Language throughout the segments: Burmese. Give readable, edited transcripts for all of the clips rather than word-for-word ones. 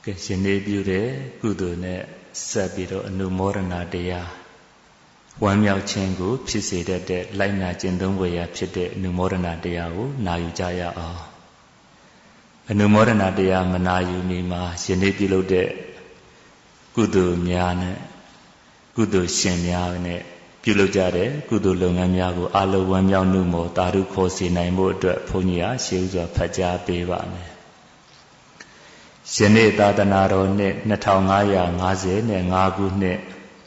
ကရှင်နေပြုတဲ့ကုသိုလ်နဲ့ဆက်ပြီးတော့အနုမောဒနာတရားဝမ်းမြောက်ခြင်းကိုဖြစ်စေတတ်တဲ့လိုက်နာကျင့်သုံးဝေရဖြစ်တဲ့အနုမောဒနာတရားကိုနာယူကြရအောင်အနုမောဒနာတရားမနာယူမီမှာရှင်နေပြုလုပ်တဲ့ကုသိုလ်များနဲ့ကုသိုလ်ရှင်များနဲ့ပြုလုပ်ကြတဲ့ကုသိုလ်လုပ်ငန်းများကိုအလုံးဝမ်းမြောက်နှုမောတာရုခေါ်စေနိုင်ဖို့အတွက်ဘုန်းကြီးကရှေးဥစွာဖတ်ကြားပေးပါမယ်ယနေ့သာသနာတော်နှစ်2555ခုနှစ်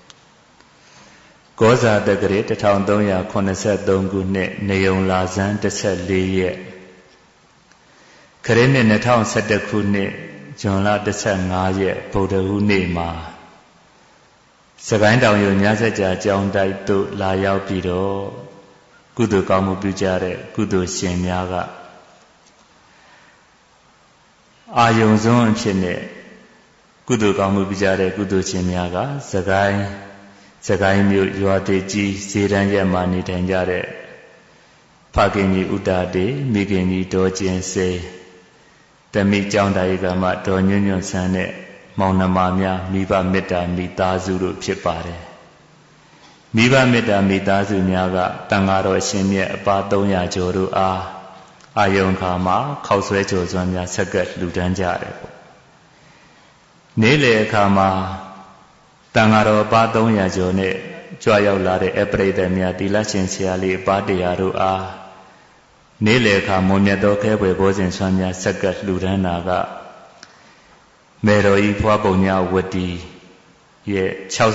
ကောဇာတက္ကရာ1383ခုနှစ်နေုံလာဇန်14ရက်ခရစ်နှစ်2011ခုနှစ်ဇွန်လ15ရက်ဗုဒ္ဓဟူးနေ့မှာစကိုင်းတောင်ရုံညဇက်ကြာကျောင်းတိုက်သို့လာရောက်ပြီးတော့ကုသိုလ်ကောင်းမှုပြုကြတဲ့ကုသိုလ်ရှင်များကအာယုံဆုံးအဖြစ်နဲ့ကုသိုလ်ကောင်းမှုပြုကြတဲ့ကုသိုလ်ရှင်များကစကိုင်းမြို့ရွာတေကြီးဇေတန်းရက်မှာနေထိုင်ကြတဲ့ဖခင်ကြီးဥတာတေမိခင်ကြီးဒေါ်ကျင်စေတမိကျောင်းသားရေးကမှဒေါ်ညွန့်ညွန့်ဆန်းနဲ့မောင်နှမများမိဘမေတ္တာမိသားစုတို့ဖြစ်ပါတယ်မိဘမေတ္တာမိသားစုများကတန်ဃာတော်ရှင်မြတ်အပါ300ကျော်တို့အားအာယုံခါမှာခောက်ဆွဲကြော်စွမ်းများဆက်ကပ်လှူဒန်းကြတယ်ပေါ့နေ့လေအခါမှာတန်ဃာတော်အပါ300ကျော်နဲ့ကြွရောက်လာတဲ့အပရိသတ်များတိလရှင်ဆရာလေးအပါ100တို့အားနေ့လေအခါမွန်မြတ်သောခဲပွဲဘောဇဉ်စွမ်းများဆက်ကပ်လှူဒန်းတာကမေတော်ကြီးဖွားပုံညာဝတီရဲ့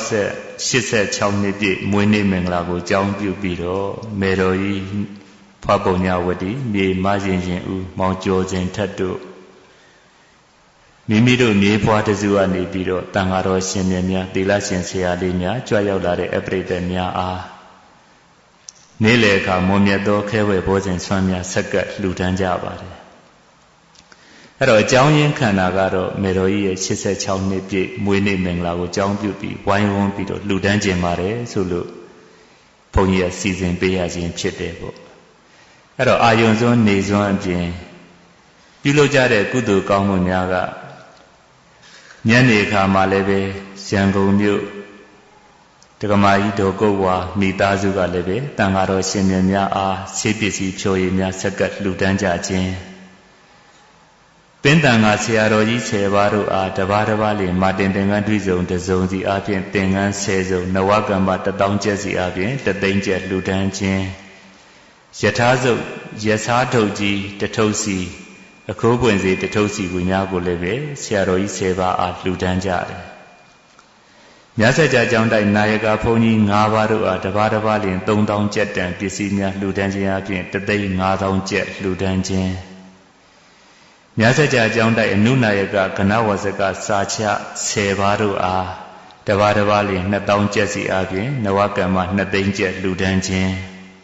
86နှစ်ပြည့်မွေးနေ့မင်္ဂလာကိုကြောင်းပြုပြီးတော့မေတော်ကြီးဖွားပုံညာဝတီမြေမရင်ရင်ဦးမောင်ကျော်စဉ်ထက်တို့မိမိတို့မြေဖွားတစုကနေပြီးတော့တန်ဃာတော်ရှင်မြတ်များသီလရှင်ဆရာလေးများကြွရောက်လာတဲ့အပရိသတ်များအားနေ့လေအခါမွန်မြတ်သောခဲဝဲဘောဇဉ်ဆွမ်းများဆက်ကပ်လှူဒန်းကြပါတယ်အဲ့တော့အကြောင်းရင်းခန္ဓာကတော့မေတော်ကြီးရဲ့86နှစ်ပြည့်မွေးနေ့မင်္ဂလာကိုကြောင်းပြုပြီးဝိုင်းဝန်းပြီးတော့လှူဒန်းခြင်းပါတယ်ဆိုလို့ဘုန်းကြီးကစီစဉ်ပေးရခြင်းဖြစ်တယ်ပေါ့အဲ့တော့အာယုံစွန်းနေစွန်းအပြင်ပြုလုပ်ကြတဲ့ကုသိုလ်ကောင်းမှုများကညနေခါမှလည်းပဲရန်ကုန်မြို့ဒကမာကြီးတော်ကုတ်ဝါမိသားစုကလည်းပဲတန်ဃာတော်ရှင်မြတ်များအားဆေးပစ္စည်းဖြော်ရည်များဆက်ကပ်လှူဒန်းကြခြင်းပင်တန်ဃာဆရာတော်ကြီး10ပါးတို့အားတပါးတပါးလျင်မာတင်သင်္ကန်းတွိစုံတစုံစီအားဖြင့်သင်္ကန်း10စုံနဝကမ္မ1000ကျပ်စီအားဖြင့်3သိန်းကျပ်လှူဒန်းခြင်းယထာစုပ်ယသာထုတ်ကြီးတထုပ်စီအခိုးပွင့်စီတထုပ်စီကိုများကိုလည်းပဲဆရာတော်ကြီး10ပါးအားလှူဒန်းကြတယ်မြတ်စွာဘုရားကျောင်းတိုက်နာယကဘုန်းကြီး9ပါးတို့အားတပါးတပါးလျင်3000ကျပ်တန်ပစ္စည်းများလှူဒန်းခြင်းအပြင်35000ကျပ်လှူဒန်းခြင်းမြတ်စွာဘုရားကျောင်းတိုက်အနုနာယကကဏဝဇကစာချ10ပါးတို့အားတပါးတပါးလျင်2000ကျပ်စီအပြင်နဝကမ္မ2သိန်းကျပ်လှူဒန်းခြင်း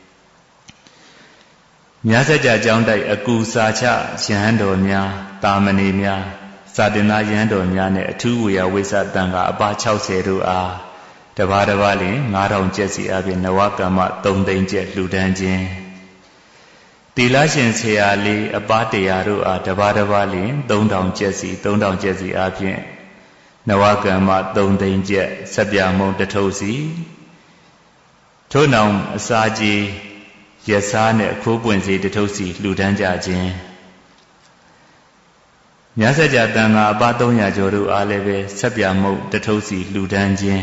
မြတ်စွာဘုရားကျောင်းတိုက်အကူစာချယဟန်တော်များတာမဏေများစာတင်သားယဟန်တော်များနဲ့အထူးဝေယဝိသတန်ကအပါ60တို့အားတပါးတပါးလျင်9000ကျပ်စီအပြင်နဝကမ္မ3သိန်းကျပ်လှူဒန်းခြင်းသီလရှင်ဆရာလေးအပါ100တို့အားတပါးတပါးလျင်3000ကျပ်စီ3000ကျပ်စီအပြင်နဝကမ္မ3သိန်းကျပ်ဆက်ပြမုံတထုပ်စီထို့နောက်အစာကြီးရစားနဲ့အခိုးပွင့်စီတထုပ်စီလှူဒန်းကြခြင်းမြတ်စွာဘုရားတန်ခါအပါ300ကျော်တို့အားလည်းပဲဆက်ပြမုံတထုပ်စီလှူဒန်းခြင်း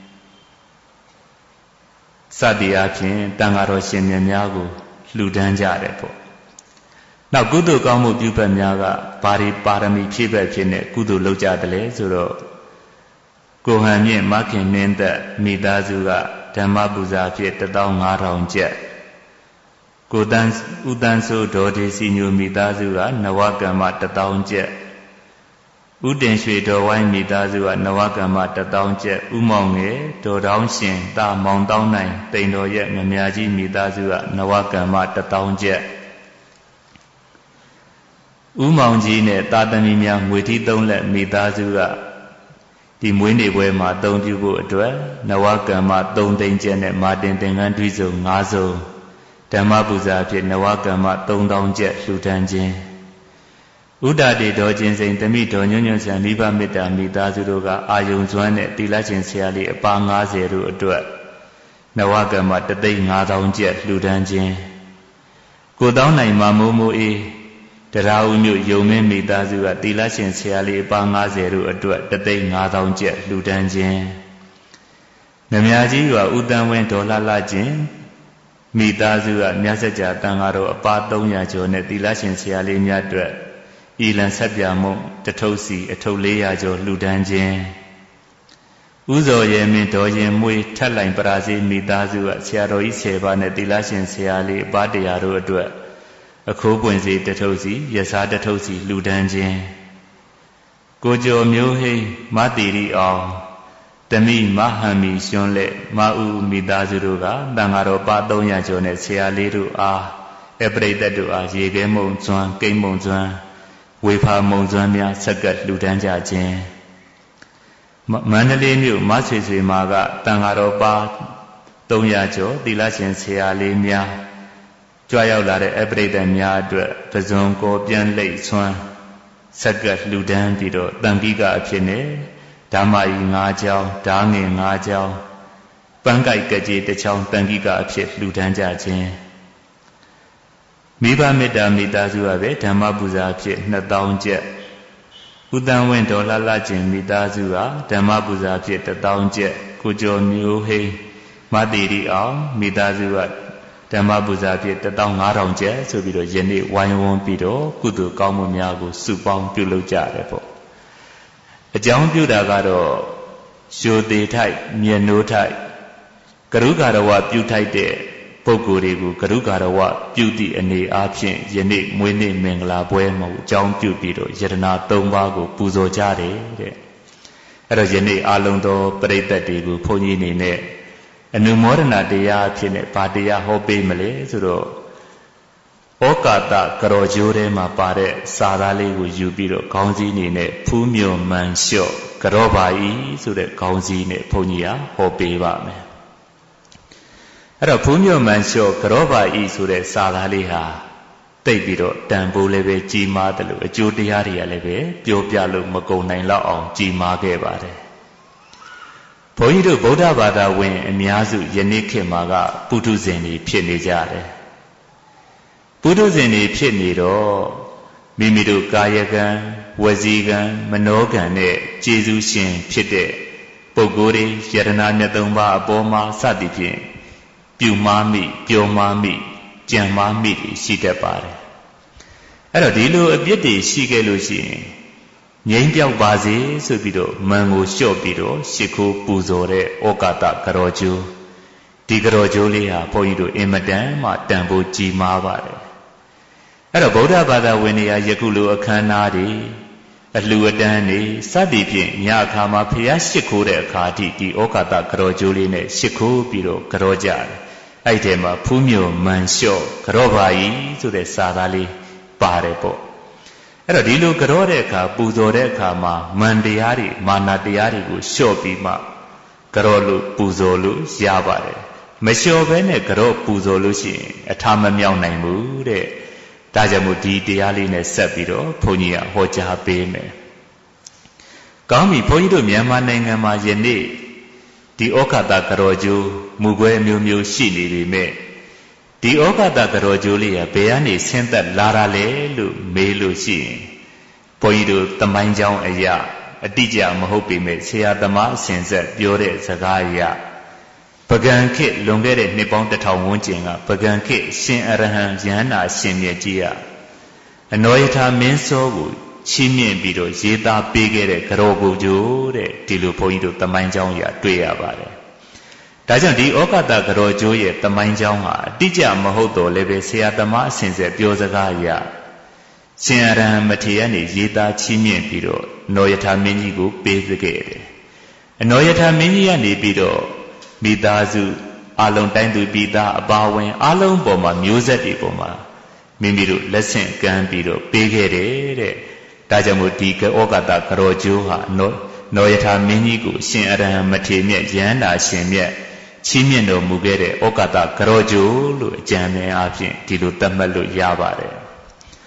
စသည်အပြင်တန်ခါတော်ရှင်မြတ်များကိုလှူဒန်းကြတယ်ပေါ့နောက်ကုသိုလ်ကောင်းမှုပြုဖက်များကဘာတွေပါရမီဖြည့်ဘက်ဖြစ်နေကုသိုလ်လုပ်ကြတယ်လေဆိုတော့ကိုဟန်မြင့်မခင်မင်းသက်မိသားစုကဓမ္မပူဇာဖြစ်15000ကျပ်ကိုတန်းဥတန်းဆိုဒေါ်ဒေစီညိုမိသားစုကနဝကမ္မ1000ကျပ်ဥတင်ရွှေတော်ဝိုင်းမိသားစုကနဝကမ္မ1000ကျပ်ဥမောင်ငယ်ဒေါ်တောင်းရှင်တာမောင်တောင်းနိုင်တိန်တော်ရဲ့မမြကြီးမိသားစုကနဝကမ္မ1000ကျပ်ဥမောင်ကြီးနဲ့တာသမီများငွေထီး3လက်မိသားစုကဒီမွေးနေ့ပွဲမှာအသုံးပြုဖို့အတွက်နဝကမ္မ3သိန်းကျပ်နဲ့မာတင်သင်္ကန်းတွိစုံ5စုံဓမ္မပူဇာဖြင့်နဝကမ္မ3000ကျပ်လှူဒန်းခြင်း Udade dojin saying the meat on unions and Liba Mita Mita Zuruga, Ayun Zwane, Tilachin Siali, a Pangazeru, a duet. Nawaga mat the day Nada jet, Ludanjin. Go down like Mamumu the Raunu, Yomen Mita Zua, Tilachin Siali, a Pangazeru, a duet, the day Nada jet, Ludanjin. Namiaji, Udan went to La Lajin. Mita Zua, Nyasaja, Tangaro, a Patonia Jonet, Tilachin Siali, Nyadret. Ilan Sabyamo, the Tosi, a Tolea Jo, Ludanjin. Uzo Yemin Doyen Mui, Taline Brazil, Midazu, Siaro Iseva, Nedilashin Siali, Badiaro, a Kobuenzi, the Tosi, Yasada Tosi, Ludanjin. Gojo Muhe, Madiri all. Demi Mahami, Shonle, Mau, Midazuruga, Dangaro, Badonia Jonet, Sialiru, Ebredadu, Yegemo, Zwan, Game Zwan. Wepa Monzamia, Sagat, Ludanja Jen. Mandalinu, Masri Maga, Tangaropa, Donyajo, Dilashin Sialimia, Joyolare, Ebredamia, Tazonko, Bian Lake Swan, Sagat, Ludan Vido, Dangiga Apine, Damai Ngajao, Dangi Ngajao, Bangai Gaji, the Chow, Dangiga Apit, Ludanja Jen. Miba Mita Mita Zuabe, Damabuza Pit, Nadaun Jet. Udan went to La Lajin, Mita Zua, Damabuza Pit, the Down Jet, Kujo Muhe, Madiri Al, Mita Zua, Damabuza Pit, the Down Around Jet, so be the Jenny, Wine won't be do, Kudu Kamumiago, Supong Puloja Repo. A John Budagado, show the type, near no type. Karugarawa, you type there. Pogurigu, Karugarawa, beauty and the option, Yenik, Winnie, Mengla, Buemo, John Pupido, Yerna, Tombago, Puzo Jare, Rajene, Alondo, Preta Digu, Ponini, a new morena de Yapine, Padia, Hope Male, Zuro Okata, Karojure, Mapare, Sadali, with Jubilo, Conzine, Pumio, Mansio, Karobai, so that Conzine, Ponia, Hope Vame. Punyo Mansho, Karoba Isure, Sadaliha, Tabiro, Tambu Leve, Gima, the Judiaria Leve, Piopialu, Makona Law, Gima Gevare. Poido Boda Bada Win, and Miazu, Yanike Maga, Putuzeni, Pienijare. Putuzeni, Pienido, Mimidu Gayagan, Wazigan, Manogan, Jesu Shin, Pide, Boguri, Yerana Nadumba, Boma, Sadipin. Pumami, Piomami, Jamami, Shitapare. Aradilo, a beauty, Shigelushi. Yangia Bazi, Subido, Mango Shobido, Shiku Puzore, Okata, Karoju. Tigarojulia, Poido, Imadan, Matambo, Jimavare. Araboda Bada Winia Yakulu, Kanadi, a Luadani, Sadipin, Yakama, Piashikure, Kati, Okata, Karojuline, Shiku, Bido, Karoja. Itema Pumio Mansho, Karobai to the Sadali Parepo. Eradilo Karoreka, Buzoreka ma, Mandiari, Manadiari, Shopima, Karolu, Buzolu, Yabare. Mesho Bene, Karo Buzolushi, a Tamamiao Naimu, Tajamuti, Dialine Sapiro, Punia, Hoja Beme. Gami Poido Miamananga Yene. The Okata Karoju, Mugwe Miu Shini me. The Okata Karojulia, Beani sent that Lara Le, Melu Shi. Poidu, the Manjang Aya, a Dija Mahopi me, Sia Dama, Sense, Biore, Zagaya. Pagan Kit, Longere, Nippon the Town Wunjinga, Pagan Kit, Shin Arahan, Yana, Simia Gia. Anoita Menso, Chimian Bido, Zeta Bigere, Karogo Jure, Tilu Poidu, the Manjanga, Tuyabare. Dajan di Okata Karojoye, the Manjanga, Dija Mahoto, Leve Seatama, since a Biozagaya. Siaran Matiani, Zeta Chimian Bido, Noyata Minigu, Bezagate. Anoyata Miniani Bido, Midazu, Alon Tandu Bida, Bawin, Alon Boma, Music Boma. Mimiru, lesson can Bido, Bigere. Tajamutika Okata Karojuha, Noyata Minigu, Shin Aran Matimia, Jana, Shimia, Chimiano Mugere, Okata Karoju, Jame Apin, Tilu Tamalu Yabare.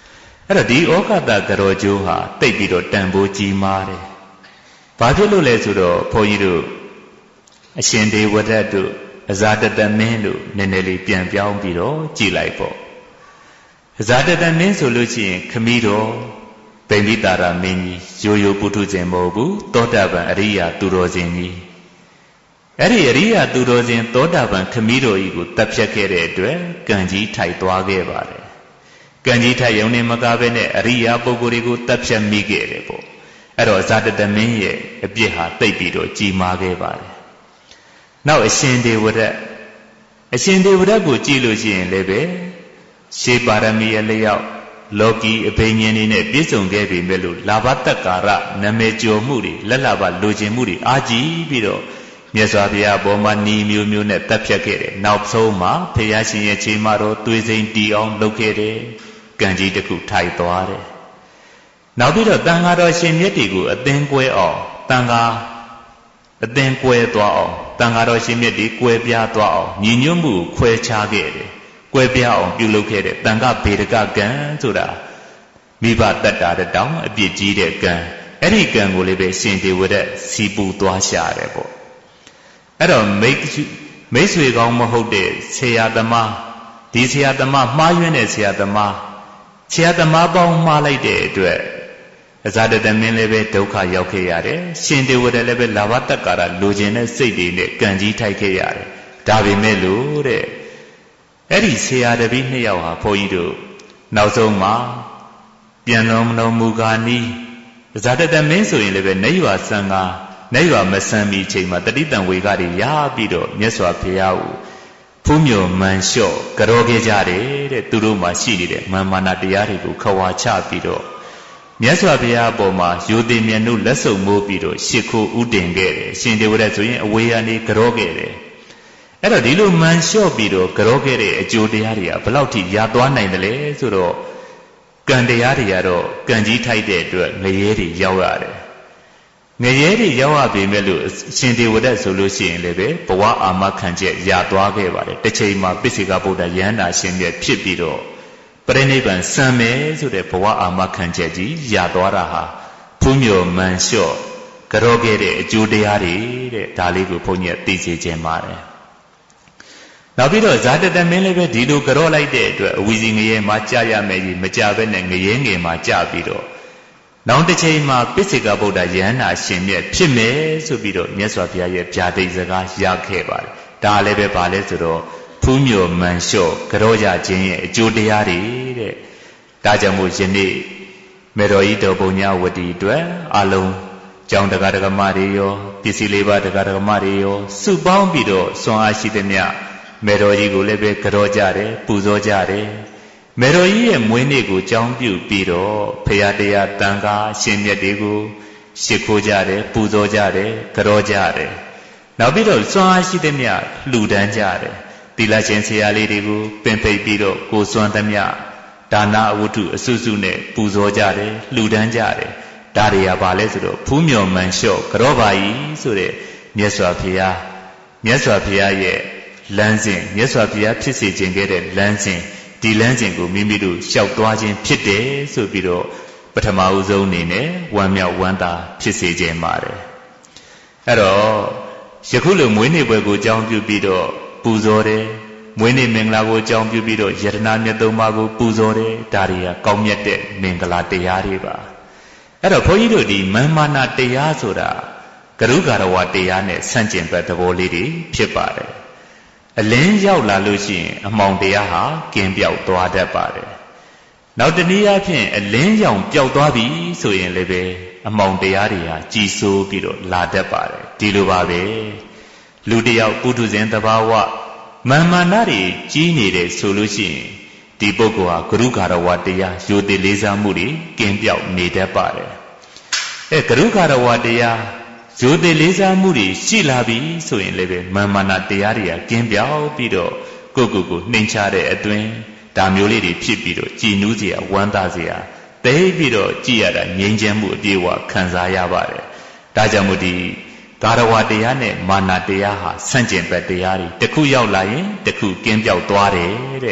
အဲ့တော့ဒီဩဃတကရောကျိုးဟာတိတ်ပြီးတော့တန်ဖိုးကြီးမားတယ်။ဘာဖြစ်လို့လဲဆိုတော့ဘုန်းကြီးတို့အရှင်ဒေဝဒတ်တို့အဇာတတမင်းတို့နည်းနည်းလေးပြန်ပြောင်းပြီးတော့ကြည်လိုက်ပေါ့။အဇာတတမင်းဆိုလို့ရှိရင်ခမည်းတော်ဗိမိတာရမင်းကြီးရိုးရိုးပုထုဇဉ်မဟုတ်ဘူးသောတာပန်အရိယာသူတော်စင်ကြီးအဲ့ဒီအရိယာသူတော်စင်သောတာပန်ခမည်းတော်ကြီးကိုတပ်ဖြတ်ခဲ့တဲ့အတွက်ကံကြီးထိုက်သွားခဲ့ပါတယ်ကံကြီးထိုက်ရုံနဲ့မကဘဲနဲ့အရိယာပုဂ္ဂိုလ်တွေကိုတပ်ဖြတ်မိခဲ့တယ်ပေါ့အဲ့တော့ဇာတတမင်းရဲ့အပြစ်ဟာတိတ်ပြီးတော့ကြီးမားခဲ့ပါတယ်နောက်အရှင်ဒေဝဒတ်ကိုကြည့်လို့ရှိရင်လည်းပဲရှေးပါရမီရဲ့လျောက်လောကီအဘိညာဉ်တွေနဲ့ပြည့်စုံခဲ့ပြီမဲ့လို့လာဘတက္ကာရနာမည်ကျော်မှုတွေလက်လာဘလိုချင်မှုတွေအာကြီးပြီးတော့မြတ်စွာဘုရားဘောမှာနီမျိုးမျိုးနဲ့တပ်ဖြတ်ခဲ့တယ်နောက်ဆုံးမှာဘုရားရှင်ရဲ့ချိန်မှာတော့သွေးစိမ်တီအောင်လုပ်ခဲ့တယ်ကံကြီးတစ်ခုထိုက်သွားတယ်နောက်ပြီးတော့တန်ဃာတော်ရှင်မြတ်တွေကိုအသင်ကွဲအောင်တန်ဃာအသင်ကွဲသွားအောင်တန်ဃာတော်ရှင်မြတ်တွေကွဲပြားသွားအောင်ညီညွတ်မှုကိုခွဲခြားခဲ့တယ်ကွဲပြားအောင်ပြုလုပ်ခဲ့တဲ့တန်ခဗေဒကကံဆိုတာမိဘတတ္တာတောင်အပြစ်ကြီးတဲ့ကံအဲ့ဒီကံကိုလည်းပဲရှင်ဒေဝဒတ်စီပူသွားရှာတယ်ပေါ့အဲ့တော့မိတ်ဆွေကောင်းမဟုတ်တဲ့ဆရာသမားဒီဆရာသမားမှားယွင်းတဲ့ဆရာသမားပေါင်းမှားလိုက်တဲ့အတွက်အဇာတတမင်းလည်းပဲဒုက္ခရောက်ခဲ့ရတယ်ရှင်ဒေဝဒတ်လည်းပဲလာဘတက္ကာရလိုချင်တဲ့စိတ်တွေနဲ့ကံကြီးထိုက်ခဲ့ရတယ်ဒါပေမဲ့လို့တဲ့အဲ့ဒီဆရာတပည့်နှစ်ယောက်ဟာဘုန်းကြီးတို့နောက်ဆုံးမှာပြန်တော်မတော်မူကားနီးဇာတတမင်းဆိုရင်လည်းပဲနေရွာဆံကားနေရွာမဆံမီချိန်မှာတတိတံဝေကတွေရပြီးတော့မြတ်စွာဘုရားကိုဖူးမြော်မှန်လျှော့ကြောခဲ့ကြတယ်တဲ့သူတို့မှာရှိနေတဲ့မာမာနာတရားတွေကိုခဝါချပြီးတော့မြတ်စွာဘုရားအပေါ်မှာရိုသေမြတ်တို့လက်စုံမိုးပြီးတော့ရှ िख ိုးဥတင်ခဲ့တယ်ရှင်ဒေဝဒတ်ဆိုရင်အဝေးကနေကြောခဲ့တယ်အဲ့တော့ဒီလိုမှန်လျှော့ပြီးတော့ကြောခဲ့တဲ့အကျိုးတရားတွေကဘယ်လောက်ထိရသွားနိုင်တယ်လဲဆိုတော့ကံတရားတွေကတော့ကံကြီးထိုက်တဲ့အတွက်ငရဲတွေရောက်ရတယ်ငရဲတွေရောက်ရပြီမဲ့လို့ရှင်ဒေဝဒတ်ဆိုလို့ရှိရင်လည်းပဲဘဝအာမခံချက်ရသွားခဲ့ပါတယ်တစ်ချိန်မှာပိစိကဗုဒ္ဓယန္တာရှင်မြတ်ဖြစ်ပြီးတော့ပရိနိဗ္ဗာန်စံမယ်ဆိုတဲ့ဘဝအာမခံချက်ကြီးရသွားတာဟာဖူးမြော်မှန်လျှော့ကြောခဲ့တဲ့အကျိုးတရားတွေတဲ့ဒါလေးကိုဘုန်းကြီးသိစေခြင်းပါတယ်နောက်ပြီးတော့ဇာတတမင်းလည်းပဲဒီလိုကြောလိုက်တဲ့အတွက်အဝီစီငရဲမှာကြာရမယ်ကြီးမကြဘဲနဲ့ငရဲငယ်မှာကြာပြီးတော့နောက်တစ်ချိန်မှာပိစိကဗုဒ္ဓယန္တာရှင်မြတ်ဖြစ်မယ်ဆိုပြီးတော့မြတ်စွာဘုရားရဲ့ဗျာဒိတ်စကားရခဲ့ပါတယ်ဒါလည်းပဲဗာလဲဆိုတော့ဖူးမြော်မှန်လျှော့ကြောကြခြင်းရဲ့အကျိုးတရားတွေတဲ့ဒါကြောင့်မို့ယနေ့မေတော်ဤတော်ပုံညာဝတ္တိအတွက်အလုံးကျောင်းတရားဓမ္မတွေရောပစ္စည်းလေးပါးတရားဓမ္မတွေရောစုပေါင်းပြီးတော့ဆွမ်းအားရှိသမျှမေတော်ကြီးကိုလည်းပဲကြောကြတယ်ပူဇော်ကြတယ်မေတော်ကြီးရဲ့မွေးနေ့ကိုကြောင်းပြုပြီးတော့ဖရာတရားတန်ခါရှင်မြတ်တွေကိုရှ िख ိုးကြတယ်ပူဇော်ကြတယ်ကြောကြတယ်နောက်ပြီးတော့စွမ်းအားရှိသမျှလှူဒန်းကြတယ်သီလရှင်ဆရာလေးတွေကိုပင်ဖိတ်ပြီးတော့ကိုစွမ်းသမျှဒါနအဝတ္ထုအစုစုနဲ့ပူဇော်ကြတယ်လှူဒန်းကြတယ်ဒါတွေကဘာလဲဆိုတော့ဖူးမြော်မှန်လျှော့ကြောပါကြီးဆိုတဲ့မြတ်စွာဘုရားရဲ့လမ်းစဉ်မြတ်စွာဘုရားဖြစ်စေခြင်းခဲ့တဲ့လမ်းစဉ်ဒီလမ်းစဉ်ကိုမိမိတို့လျှောက်သွားခြင်းဖြစ်တယ်ဆိုပြီးတော့ပထမဦးဆုံးအနေနဲ့ဝမ်းမြောက်ဝမ်းသာဖြစ်စေခြင်းပါတယ်အဲ့တော့ယခုလိုမွေးနေ့ပွဲကိုအကြောင်းပြုပြီးတော့ပူဇော်တယ်မွေးနေ့မင်္ဂလာကိုအကြောင်းပြုပြီးတော့ယတနာမြတ်သုံးပါးကိုပူဇော်တယ်ဒါတွေကကောင်းမြတ်တဲ့မင်္ဂလာတရားတွေပါအဲ့တော့ဘုန်းကြီးတို့ဒီမာမာနာတရားဆိုတာကရုကာရဝတရားနဲ့ဆန့်ကျင်ဘက်သဘောလေးတွေဖြစ်ပါတယ်အလင်းရောက်လာလို့ရှိရင်အမှောင်တရားဟာကင်းပြောက်သွားတတ်ပါတယ်နောက်တနည်းအားဖြင့်အလင်းရောင်ပျောက်သွားပြီဆိုရင်လည်းပဲအမှောင်တရားတွေဟာကြီးစိုးပြီးတော့လာတတ်ပါတယ်ဒီလိုပါပဲလူတယောက်ပုထုဇဉ်သဘာဝမာမာနတွေကြီးနေတယ်ဆိုလို့ရှိရင်ဒီပုဂ္ဂိုလ်ဟာဂရုကာရဝတရားရိုသေလေးစားမှုတွေကင်းပြောက်နေတတ်ပါတယ်ဂရုကာရဝတရားရိုသေလေးစားမှုတွေရှိလာပြီဆိုရင်လည်းပဲမာမာနတရားတွေကကင်းပြောက်ပြီးတော့ကိုနှိမ်ချတဲ့အတွင်းဒါမျိုးလေးတွေဖြစ်ပြီးတော့ကြည်နူးစရာဝမ်းသာစရာသိပြီးတော့ကြည်ရတာငြိမ်းချမ်းမှုအပြည့်အဝခံစားရပါတယ်ဒါကြောင့်မို့ဒီကာရဝတရားနဲ့မာနတရားဟာဆန့်ကျင်ဘက်တရားတွေတစ်ခုရောက်လာရင်တစ်ခုကင်းပြောက်သွားတယ်တဲ့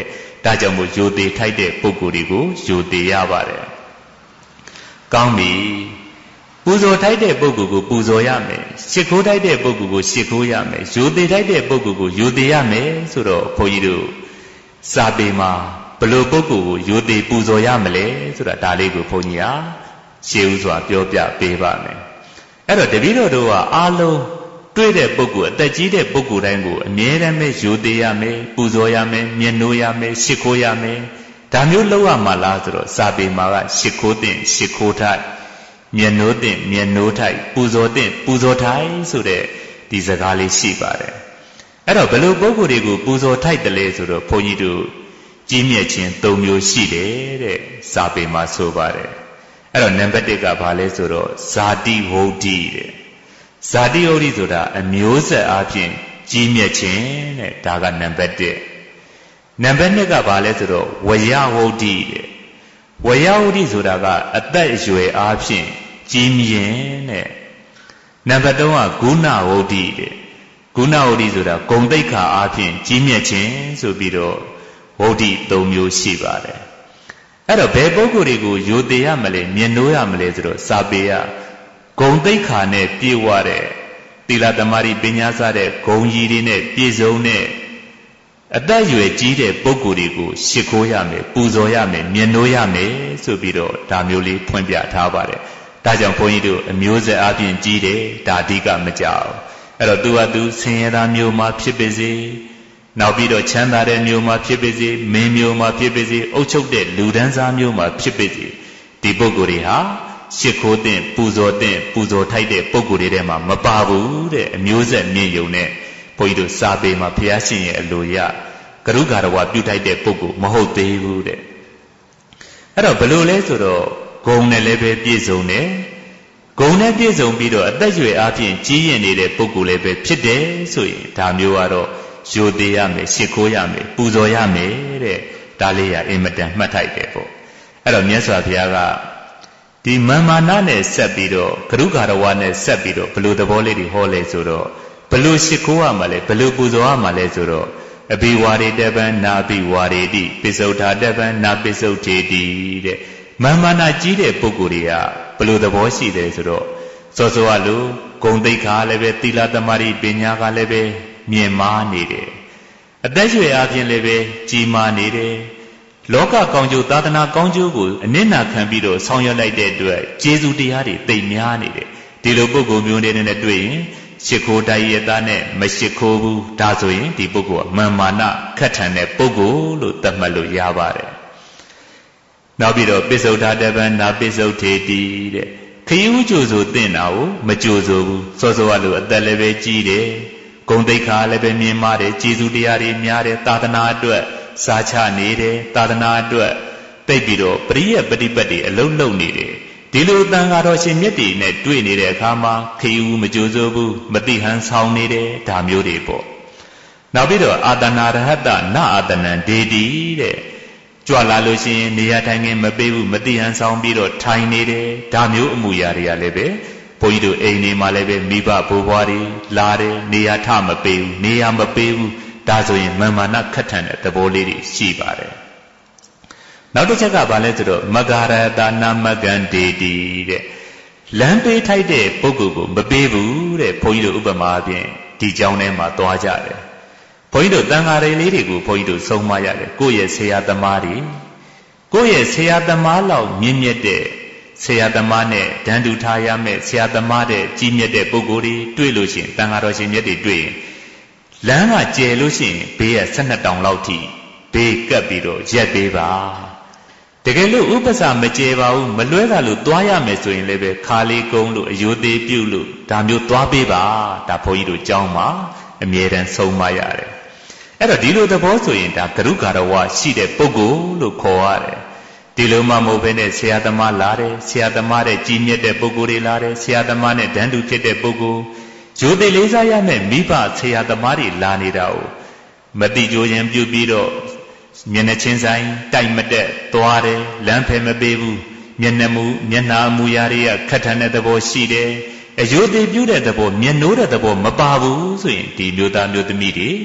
ဒါကြောင့်မို့ယိုသေးထိုက်တဲ့ပုဂ္ဂိုလ်တွေကိုယိုသေးရပါတယ်ကောင်းပြီပူဇော်ထိုက်တဲ့ပုဂ္ဂိုလ်ကိုပူဇော်ရမယ်ရှ िख ိုးထိုက်တဲ့ပုဂ္ဂိုလ်ကိုရှ िख ိုးရမယ်ယိုသေးထိုက်တဲ့ပုဂ္ဂိုလ်ကိုယိုသေးရမယ်ဆိုတော့ဘုန်းကြီးတို့စာပေမှာဘယ်လိုပုဂ္ဂိုလ်ကိုယိုသေးပူဇော်ရမလဲဆိုတာဒါလေးကိုဘုန်းကြီးဟာရှေးဥစွာပြောပြပေးပါမယ်အဲ့တော့တပည့်တော်တို့ကအားလုံးတွေ့တဲ့ပုဂ္ဂိုလ်အသက်ကြီးတဲ့ပုဂ္ဂိုလ်တိုင်းကိုအမြဲတမ်းပဲယိုသေးရမယ်ပူဇော်ရမယ်မျက်နှိုးရမယ်ရှ िख ိုးရမယ်ဒါမျိုးလုပ်ရမှာလားဆိုတော့စာပေမှာကရှ िख ိုးတဲ့ရှ िख ိုးထိုက်မျက်နှိုးတဲ့မျက်နှိုးထိုက်ပူဇော်တဲ့ပူဇော်ထိုက်ဆိုတဲ့ဒီစကားလေးရှိပါတယ်အဲ့တော့ဘယ်လိုပုဂ္ဂိုလ်တွေကိုပူဇော်ထိုက်တယ်လဲဆိုတော့ဘုန်းကြီးတို့ကြီးမြတ်ခြင်း၃မျိုးရှိတယ်တဲ့စာပေမှာဆိုပါတယ်အဲ့တော့နံပါတ်1ကဘာလဲဆိုတော့ဇာတိဝုဒ္ဓိတဲ့ဇာတိဝုဒ္ဓိဆိုတာအမျိုးဆက်အားဖြင့်ကြီးမြတ်ခြင်းတဲ့ဒါကနံပါတ်1နံပါတ်2ကဘာလဲဆိုတော့ဝယဝုဒ္ဓိတဲ့ဝယဝုဒ္ဓိဆိုတာကအသက်အရွယ်အားဖြင့်ကြီးမြင့်တဲ့နံပါတ်3ကဂုဏဝုဒ္ဓိတဲ့ဂုဏဝုဒ္ဓိဆိုတာဂုဏ်သိက္ခာအားဖြင့်ကြီးမြတ်ခြင်းဆိုပြီးတော့ဝုဒ္ဓိ၃မျိုးရှိပါတယ်အဲ့တော့ဘယ်ပုဂ္ဂိုလ်တွေကိုယိုသေးရမလဲမျက်နှိုးရမလဲဆိုတော့စာပေကဂုဏ်သိက္ခာနဲ့ပြည့်ဝတဲ့သီလသမารိပညာစတဲ့ဂုဏ်ကြီးတွေနဲ့ပြည့်စုံတဲ့အသက်အရွယ်ကြီးတဲ့ပုဂ္ဂိုလ်တွေကိုရှ िख ိုးရမယ်ပူဇော်ရမယ်မျက်နှိုးရမယ်ဆိုပြီးတော့ဒါမျိုးလေးဖွင့်ပြထားပါတယ်ဒါကြောင့်ဘုန်းကြီးတို့အမျိုးဆက်အပြင်ကြီးတယ်ဒါအဓိကမကြောက်အဲ့တော့သူကသူဆင်းရဲသားမျိုးမှာဖြစ်ပါစေနောက်ပြီးတော့ချမ်းသာတဲ့မျိုးမှာဖြစ်ပါစေမင်းမျိုးမှာဖြစ်ပါစေအုပ်ချုပ်တဲ့လူဒန်းစားမျိုးမှာဖြစ်ပါစေဒီပုဂ္ဂိုလ်တွေဟာရှ िख ိုးတဲ့ပူဇော်ထိုက်တဲ့ပုဂ္ဂိုလ်တွေထဲမှာမပါဘူးတဲ့အမျိုးဆက်မြင့်ယုံနဲ့ဘုန်းကြီးတို့စာပေမှာဘုရားရှင်ရဲ့အလိုရကရုဂါရဝပြုထိုက်တဲ့ပုဂ္ဂိုလ်မဟုတ်သေးဘူးတဲ့အဲ့တော့ဘယ်လိုလဲဆိုတော့ဂုဏ်နဲ့လည်းပဲပြည့်စုံတယ်ဂုဏ်နဲ့ပြည့်စုံပြီးတော့အသက်အရွယ်အားဖြင့်ကြီးရင်နေတဲ့ပုဂ္ဂိုလ်လည်းပဲဖြစ်တယ်ဆိုရင်ဒါမျိုးကတော့ယိုသေးရမယ်ရှ िख ိုးရမယ်ပူဇော်ရမယ်တဲ့ဒါလေးရအင်မတန်မှတ်ထိုက်တယ်ပေါ့အဲ့တော့မြတ်စွာဘုရားကဒီမာနနဲ့ဆက်ပြီးတော့ကရုဂါရဝနဲ့ဆက်ပြီးတော့ဘယ်လိုသဘောလေးတွေဟောလဲဆိုတော့ဘယ်လိုရှ िख ိုးရမှာလဲဘယ်လိုပူဇော်ရမှာလဲဆိုတော့အဘိဝါရေတပံနာဘိဝါရေတိပိစုဒ္ဓတပံနာပိစုဒ္ဓေတိတဲ့မာနကြီးတဲ့ပုဂ္ဂိုလ်တွေကဘယ်လိုသဘောရှိတယ်ဆိုတော့စောစောကလိုဂုဏ်သိက္ခာလည်းပဲသီလသမารိပညာကလည်းပဲမြင့်မားနေတယ်အသက်ရွယ်အားဖြင့်လည်းပဲကြီးမားနေတယ်လောကကောင်းကျိုးသာသနာကောင်းကျိုးကိုအနစ်နာခံပြီးတော့ဆောင်ရွက်လိုက်တဲ့အတွက်ကျေးဇူးတရားတွေသိများနေတယ်ဒီလိုပုဂ္ဂိုလ်မျိုးတွေနဲ့တွေ့ရင်ရှ िख ိုးတိုက်ရသားနဲ့မရှ िख ိုးဘူးဒါဆိုရင်ဒီပုဂ္ဂိုလ်ကမာနခက်ထန်တဲ့ပုဂ္ဂိုလ်လို့သတ်မှတ်လို့ရပါတယ်နောက်ပြီးတော့ပိစုဒ္ဓတပံနာပိစုဒ္ဓေတိတဲ့ခရီးဥကြိုဆိုသင့်တာကိုမကြိုဆိုဘူးစောစောကလို့အသက်လည်းပဲကြီးတယ်ဂုဏ်သိက္ခာလည်းပဲမြင့်မားတယ်ကျေးဇူးတရားတွေများတယ်သာသနာအတွက်စာချနေတယ်သာသနာအတွက်သိပြီးတော့ပရိယပฏิပတ်တွေအလုံးလုံးနေတယ်ဒီလိုတန်ဃာတော်ရှင်မြတ်တွေနဲ့တွေ့နေတဲ့အခါမှာခရီးဥမကြိုဆိုဘူးမတိဟန်ဆောင်နေတယ်ဒါမျိုးတွေပေါ့နောက်ပြီးတော့အာတနာရဟတနအာတနံဒေတိတဲ့ကြွလာလို့ရှိရင်နေရာထိုင်ခင်းမပေးဘူးမတိဟန်ဆောင်ပြီးတော့ထိုင်နေတယ်ဒါမျိုးအမှုရာတွေကလည်းပဲဘုန်းကြီးတို့အိမ်နေမှာလည်းပဲမိဘဘိုးဘွားတွေလာတယ်နေရာထမပေးဘူးနေရာမပေးဘူးဒါဆိုရင်မာနခက်ထန်တဲ့သဘောလေးတွေရှိပါတယ်နောက်တစ်ချက်ကဘာလဲဆိုတော့မဂ္ဂရတနာမဂ္ဂန္ဒေတိတဲ့လမ်းပေးထိုက်တဲ့ပုဂ္ဂိုလ်ကိုမပေးဘူးတဲ့ဘုန်းကြီးတို့ဥပမာအပြင်ဒီကြောင်းထဲမှာသွားကြတယ်ဘုန်းကြီးတို့တန်ဃာတွေလေးတွေကိုဘုန်းကြီးတို့ဆုံးမရတယ်ကိုယ့်ရဲ့ဆရာသမားတွေကိုယ့်ရဲ့ဆရာသမားလောက်မြင့်မြတ်တဲ့ဆရာသမားနဲ့ဒန်းတူထားရမယ်ဆရာသမားတဲ့ကြီးမြတ်တဲ့ပုဂ္ဂိုလ်တွေတွေ့လို့ရှိရင်တန်ဃာတော်ရှင်မြတ်တွေတွေ့ရင်လမ်းကကျယ်လို့ရှိရင်ဘေးက12တောင်လောက်ထိဘေးကပ်ပြီးတော့ရက်ပေးပါတကယ်လို့ဥပ္ပစာမကျယ်ပါဘူးမလွဲတာလို့သွားရမယ်ဆိုရင်လည်းပဲခါလေးကုန်းလို့အယိုသေးပြုတ်လို့ဒါမျိုးသွားပေးပါဒါဘုန်းကြီးတို့ကြောင်းမှာအမြဲတမ်းဆုံးမရတယ်အဲ့တော့ဒီလိုသဘောဆိုရင်ဒါကရုဂါရဝရှိတဲ့ပုဂ္ဂိုလ်လို့ခေါ်ရတယ်ဒီလိုမှမဟုတ်ဘဲနဲ့ဆရာသမားလာတယ်ဆရာသမားတဲ့ကြီးမြတ်တဲ့ပုဂ္ဂိုလ်တွေလာတယ်ဆရာသမားနဲ့တန်းတူဖြစ်တဲ့ပုဂ္ဂိုလ်ဂျိုသိလေးစားရမယ်မိဘဆရာသမားတွေလာနေတာကိုမတိကြိုးရင်ပြုတ်ပြီးတော့မျက်နှာချင်းဆိုင်တိုက်မတက်သွားတယ်လမ်းဖယ်မပေးဘူးမျက်နှာအမူအရာတွေကခက်ထန်တဲ့သဘောရှိတယ်အယိုသေးပြုတဲ့သဘောမျက်နှိုးတဲ့သဘောမပါဘူးဆိုရင်ဒီမျိုးသားမျိုးသမီးတွေ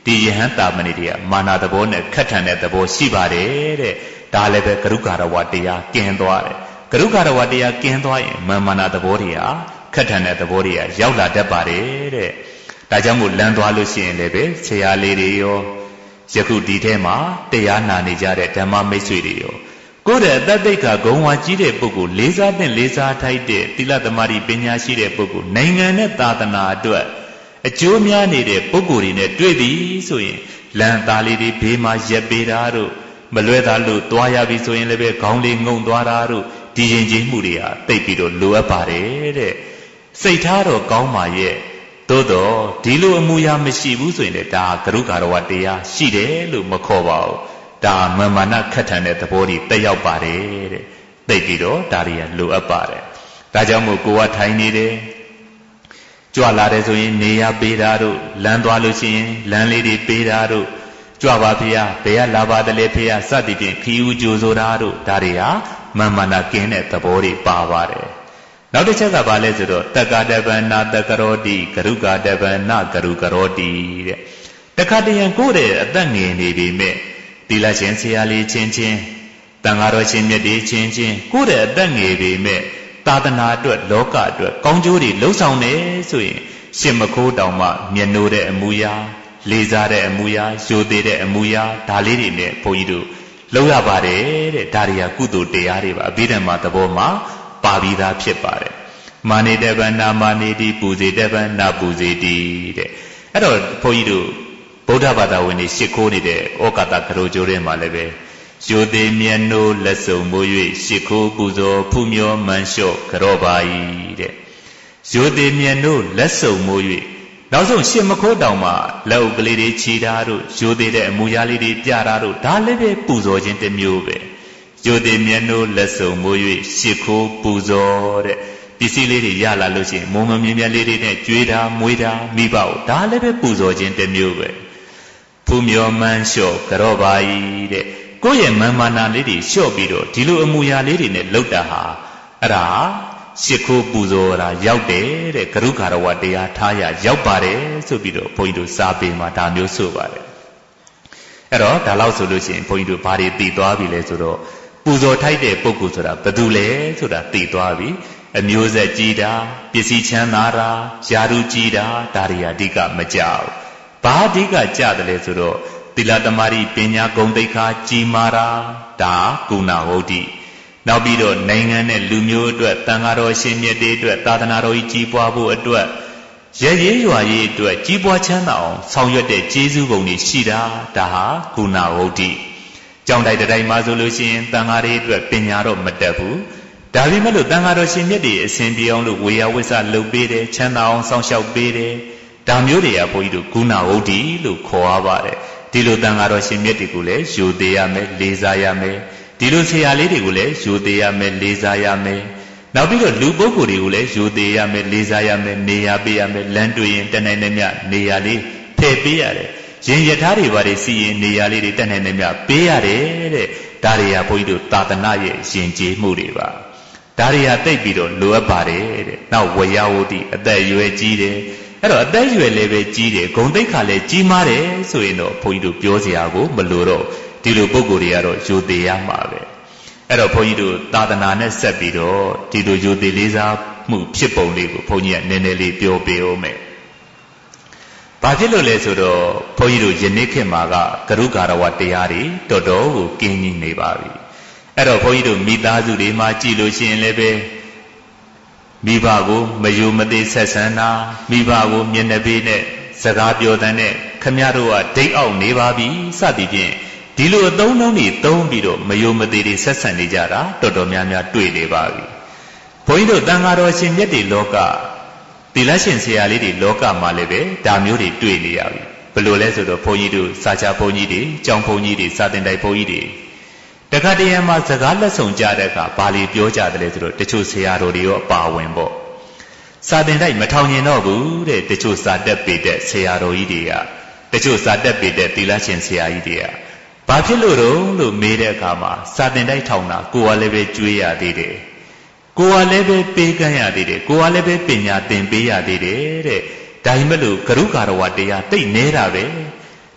ဒီယဟန်တာမဏိတွေကမာနသဘောနဲ့ခက်ထန်တဲ့သဘောရှိပါတယ်တဲ့ဒါလည်းပဲကရုကာရဝတရားကျင်းသွားတယ်ကရုကာရဝတရားကျင်းသွားရင်မာနသဘောတွေဟာခက်ထန်တဲ့သဘောတွေကရောက်လာတတ်ပါတယ်တဲ့ဒါကြောင့်မို့လမ်းသွားလို့ရှိရင်လည်းပဲဆရာလေးတွေရောယခုဒီထဲမှာတရားနာနေကြတဲ့ဓမ္မမိတ်ဆွေတွေရောကိုယ်ရဲ့အတ္တိတ်ကဂုံဝါကြီးတဲ့ပုဂ္ဂိုလ်လေးစားတဲ့လေးစားထိုက်တဲ့သီလသမารိပညာရှိတဲ့ပုဂ္ဂိုလ်နိုင်ငံနဲ့သာသနာအတွက်အကျိုးများနေတဲ့ပုဂ္ဂိုလ်တွေနဲ့တွေ့ပြီဆိုရင်လမ်းသားလေးတွေဘေးမှာရက်ပေးတာတို့မလွဲတာလို့သွားရပြီဆိုရင်လည်းပဲခေါင်းလေးငုံသွားတာတို့ဒီရင်ကျေးမှုတွေဟာတိတ်ပြီးတော့လိုအပ်ပါတယ်တဲ့စိတ်ထားတော့ကောင်းပါရဲ့သို့တော့ဒီလိုအမူအရာမရှိဘူးဆိုရင်လည်းဒါကရုကာရဝတရားရှိတယ်လို့မခေါ်ပါဘူးဒါမာနခက်ထန်တဲ့သဘောတွေတက်ရောက်ပါတယ်တဲ့သိပြီးတော့ဒါတွေကလိုအပ်ပါတယ်ဒါကြောင့်မို့ကိုကထိုင်နေတယ်ကြွလာတယ်ဆိုရင်နေရပေးတာတို့လမ်းသွားလို့ရှိရင်လမ်းလေးတွေပေးတာတို့ကြွပါဖေဟာဘယ်ကလာပါတယ်လဲဖေဟာစသည်ဖြင့်ခီးဦးကြိုဆိုတာတို့ဒါတွေဟာမာနကင်းတဲ့သဘောတွေပါပါတယ်နောက်တစ်ချက်ကဘာလဲဆိုတော့တက္ကတပန္နာတက္ကရောတိကရုကာတပန္နာကရုကရောတိတဲ့တခါတရံကိုယ်တဲ့အသက်ငယ်နေပြီမဲ့သီလရှင်ဆရာလေးချင်းချင်းတန်ဃာတော်ရှင်မြတ်တွေချင်းချင်းကိုယ်တဲ့အသက်ငယ်ပြီမဲ့သာသနာအတွက်လောကအတွက်ကောင်းကျိုးတွေလှုပ်ဆောင်နေဆိုရင်ရှင်မခိုးတောင်မှမျက်နှိုးတဲ့အမူအရာလေးစားတဲ့အမူအရာရိုသေတဲ့အမူအရာဒါလေးတွေနဲ့ဘုန်းကြီးတို့လုပ်ရပါတယ်တဲ့ဒါတွေကကုသိုလ်တရားတွေပါအဘိဓမ္မာသဘောမှာပါပြီးသားဖြစ်ပါတယ်မာနေတပ္ပနာမာနေတိပူဇေတပ္ပနာပူဇေတိတဲ့အဲ့တော့ဘုန်းကြီးတို့ဗုဒ္ဓဘာသာဝင်တွေရှ िख ိုးနေတဲ့ဩကာသကရိုကျိုးထဲမှာလည်းပဲရိုသေမျက်နှိုးလက်စုံမိုး၍ရှ िख ိုးပူဇော်ဖူးမြော်မန်းလျှော့ကြောပါ၏တဲ့ရိုသေမျက်နှိုးလက်စုံမိုး၍နောက်ဆုံးရှင်မခိုးတောင်မှလက်ဥကလေးတွေခြီတာတို့ရိုသေတဲ့အမူအရာလေးတွေပြတာတို့ဒါလည်းပဲပူဇော်ခြင်းတစ်မျိုးပဲရိုသေမျက်နှိုးလက်စုံမိုး၍ရှ िख ိုးပူဇော်တဲ့ပစ္စည်းလေးတွေရလာလို့ရှိရင်မုံမမြင်မြတ်လေးတွေနဲ့ကြွေးတာမွေးတာမိဘကိုဒါလည်းပဲပူဇော်ခြင်းတစ်မျိုးပဲဖူးမြော်မန်းလျှော့ကြောပါ၏တဲ့ကိုယ့်ရဲ့မာနလေးတွေလျှော့ပြီးတော့ဒီလိုအမူအရာလေးတွေနဲ့လှုပ်တာဟာအဲ့ဒါရှ िख ိုးပူဇော်တာရောက်တယ်တဲ့ကရုကာရဝတရားထားရရောက်ပါတယ်ဆိုပြီးတော့ဘုန်းကြီးတို့စာပေမှာဒါမျိုးဆိုပါတယ်အဲ့တော့ဒါလောက်ဆိုလို့ရှိရင်ဘုန်းကြီးတို့ဘာတွေသိသွားပြီလဲဆိုတော့ပူဇော်ထိုက်တဲ့ပုဂ္ဂိုလ်ဆိုတာဘယ်သူလဲဆိုတာသိသွားပြီအမျိုးဆက်ကြီးတာပစ္စည်းချမ်းသာတာယာရုကြီးတာဒါတွေအဓိကမကြောက်ဘာအဓိကကြတယ်လဲဆိုတော့သီလသမารိပညာဂုဏ်သိက္ခာကြီးမာတာဒါကုဏဝုဒ္ဓိနောက်ပြီးတော့နိုင်ငံနဲ့လူမျိုးအတွက်တန်ဃာတော်ရှင်မြတ်တွေအတွက်သာသနာတော်ကြီးကြီးပွားဖို့အတွက်ရရေးရွာရေးအတွက်ကြီးပွားချမ်းသာအောင်ဆောင်ရွက်တဲ့ကျေးဇူးပုံတွေရှိတာဒါဟာကုဏဝုဒ္ဓိကြောင်းတိုက်တိုင်းမှာဆိုလို့ရှိရင်တန်ဃာတွေအတွက်ပညာတော့မတက်ဘူးဒါပေမဲ့လို့တန်ဃာတော်ရှင်မြတ်တွေအစဉ်ပြေအောင်လို့ဝေယဝိဆလုပ်ပေးတယ်ချမ်းသာအောင်စောင့်ရှောက်ပေးတယ်ဒါမျိုးတွေကဘုန်းကြီးတို့ကုဏဝုဒ္ဓိလို့ခေါ်ရပါတယ်ဒီလိုတန်ဃာတော်ရှင်မြတ်တွေကိုလည်းယူသေးရမယ်လေးစားရမယ်ဒီလိုဆရာလေးတွေကိုလည်းယူသေးရမယ်လေးစားရမယ်နောက်ပြီးတော့လူပုဂ္ဂိုလ်တွေကိုလည်းယူသေးရမယ်လေးစားရမယ်နေရာပေးရမယ်လမ်းတွေ့ရင်တနိုင်နဲ့မြနေရာလေးထည့်ပေးရတယ်ရင်ယထာတွေဘာတွေစီရင်နေရာလေးတွေတနိုင်နဲ့မြပေးရတယ်တဲ့ဒါတွေကဘုန်းကြီးတို့သာသနာရဲ့ယဉ်ကျေးမှုတွေပါဒါတွေကသိပ်ပြီးတော့လိုအပ်ပါတယ်တဲ့နောက်ဝရဝုဒ္ဓိအသက်အရွယ်ကြီးတယ်အဲ့တော့အသက်အရွယ်လည်းပဲကြီးတယ်ဂုဏ်သိက္ခာလည်းကြီးမားတယ်ဆိုရင်တော့ဘုန်းကြီးတို့ပြောစရာကိုမလိုတော့ဒီလိုပုဂ္ဂိုလ်တွေကတော့ယူသေးရမှာပဲအဲ့တော့ဘုန်းကြီးတို့သာသနာနဲ့ဆက်ပြီးတော့ဒီလိုယူသေးလေးစားမှုဖြစ်ပုံလေးကိုဘုန်းကြီးကနည်းနည်းလေးပြောပေးအောင်မယ်ဘာဖြစ်လို့လဲဆိုတော့ဘုန်းကြီးတို့ယနေ့ခေတ်မှာကကရုကာရဝတရားတွေတော်တော်ကိုကင်းကြီးနေပါပြီအဲ့တော့ဘုန်းကြီးတို့မိသားစုတွေမှာကြည်လို့ရှိရင်လည်းပဲမိဘကိုမယုံမသိဆက်ဆံတာမိဘကိုမျက်နှာပေးနဲ့စကားပြောတဲ့နဲ့ခမရတို့ကဒိတ်အောက်နေပါပြီစသည်ဖြင့်ဒီလိုအသုံးအနှုန်းတွေသုံးပြီးတော့မယုံမသိတွေဆက်ဆံနေကြတာတော်တော်များများတွေ့နေပါပြီဘုန်းကြီးတို့တန်ဃာတော်ရှင်မြတ်တွေလောကသီလရှင်ဆရာလေးတွေလောကမှာလည်းပဲဒါမျိုးတွေတွေ့နေရပြီဘယ်လိုလဲဆိုတော့ဘုန်းကြီးတို့စာချဘုန်းကြီးတွေကျောင်းဘုန်းကြီးတွေစာသင်တိုက်ဘုန်းကြီးတွေတခါတရံမှာစကားလက်ဆောင်ကြတဲ့အခါဘာလို့ပြောကြတယ်လဲဆိုတော့တချို့ဆရာတော်တွေရောအပါဝင်ပေါ့စာသင်တိုက်မထောင်ကျင်တော့ဘူးတဲ့တချို့စာတက်ပေတဲ့ဆရာတော်ကြီးတွေကတချို့စာတက်ပေတဲ့သီလရှင်ဆရာကြီးတွေကဘာဖြစ်လို့လို့မေးတဲ့အခါမှာစာသင်တိုက်ထောင်တာကိုယ်ကလည်းပဲကြွေးရသေးတယ်ကိုယ်ကလည်းပဲပေးကမ်းရသေးတယ်ကိုယ်ကလည်းပဲပညာသင်ပေးရသေးတယ်တဲ့ဒါပေမဲ့လို့ကရုကာရဝတရားတိတ်နေတာပဲ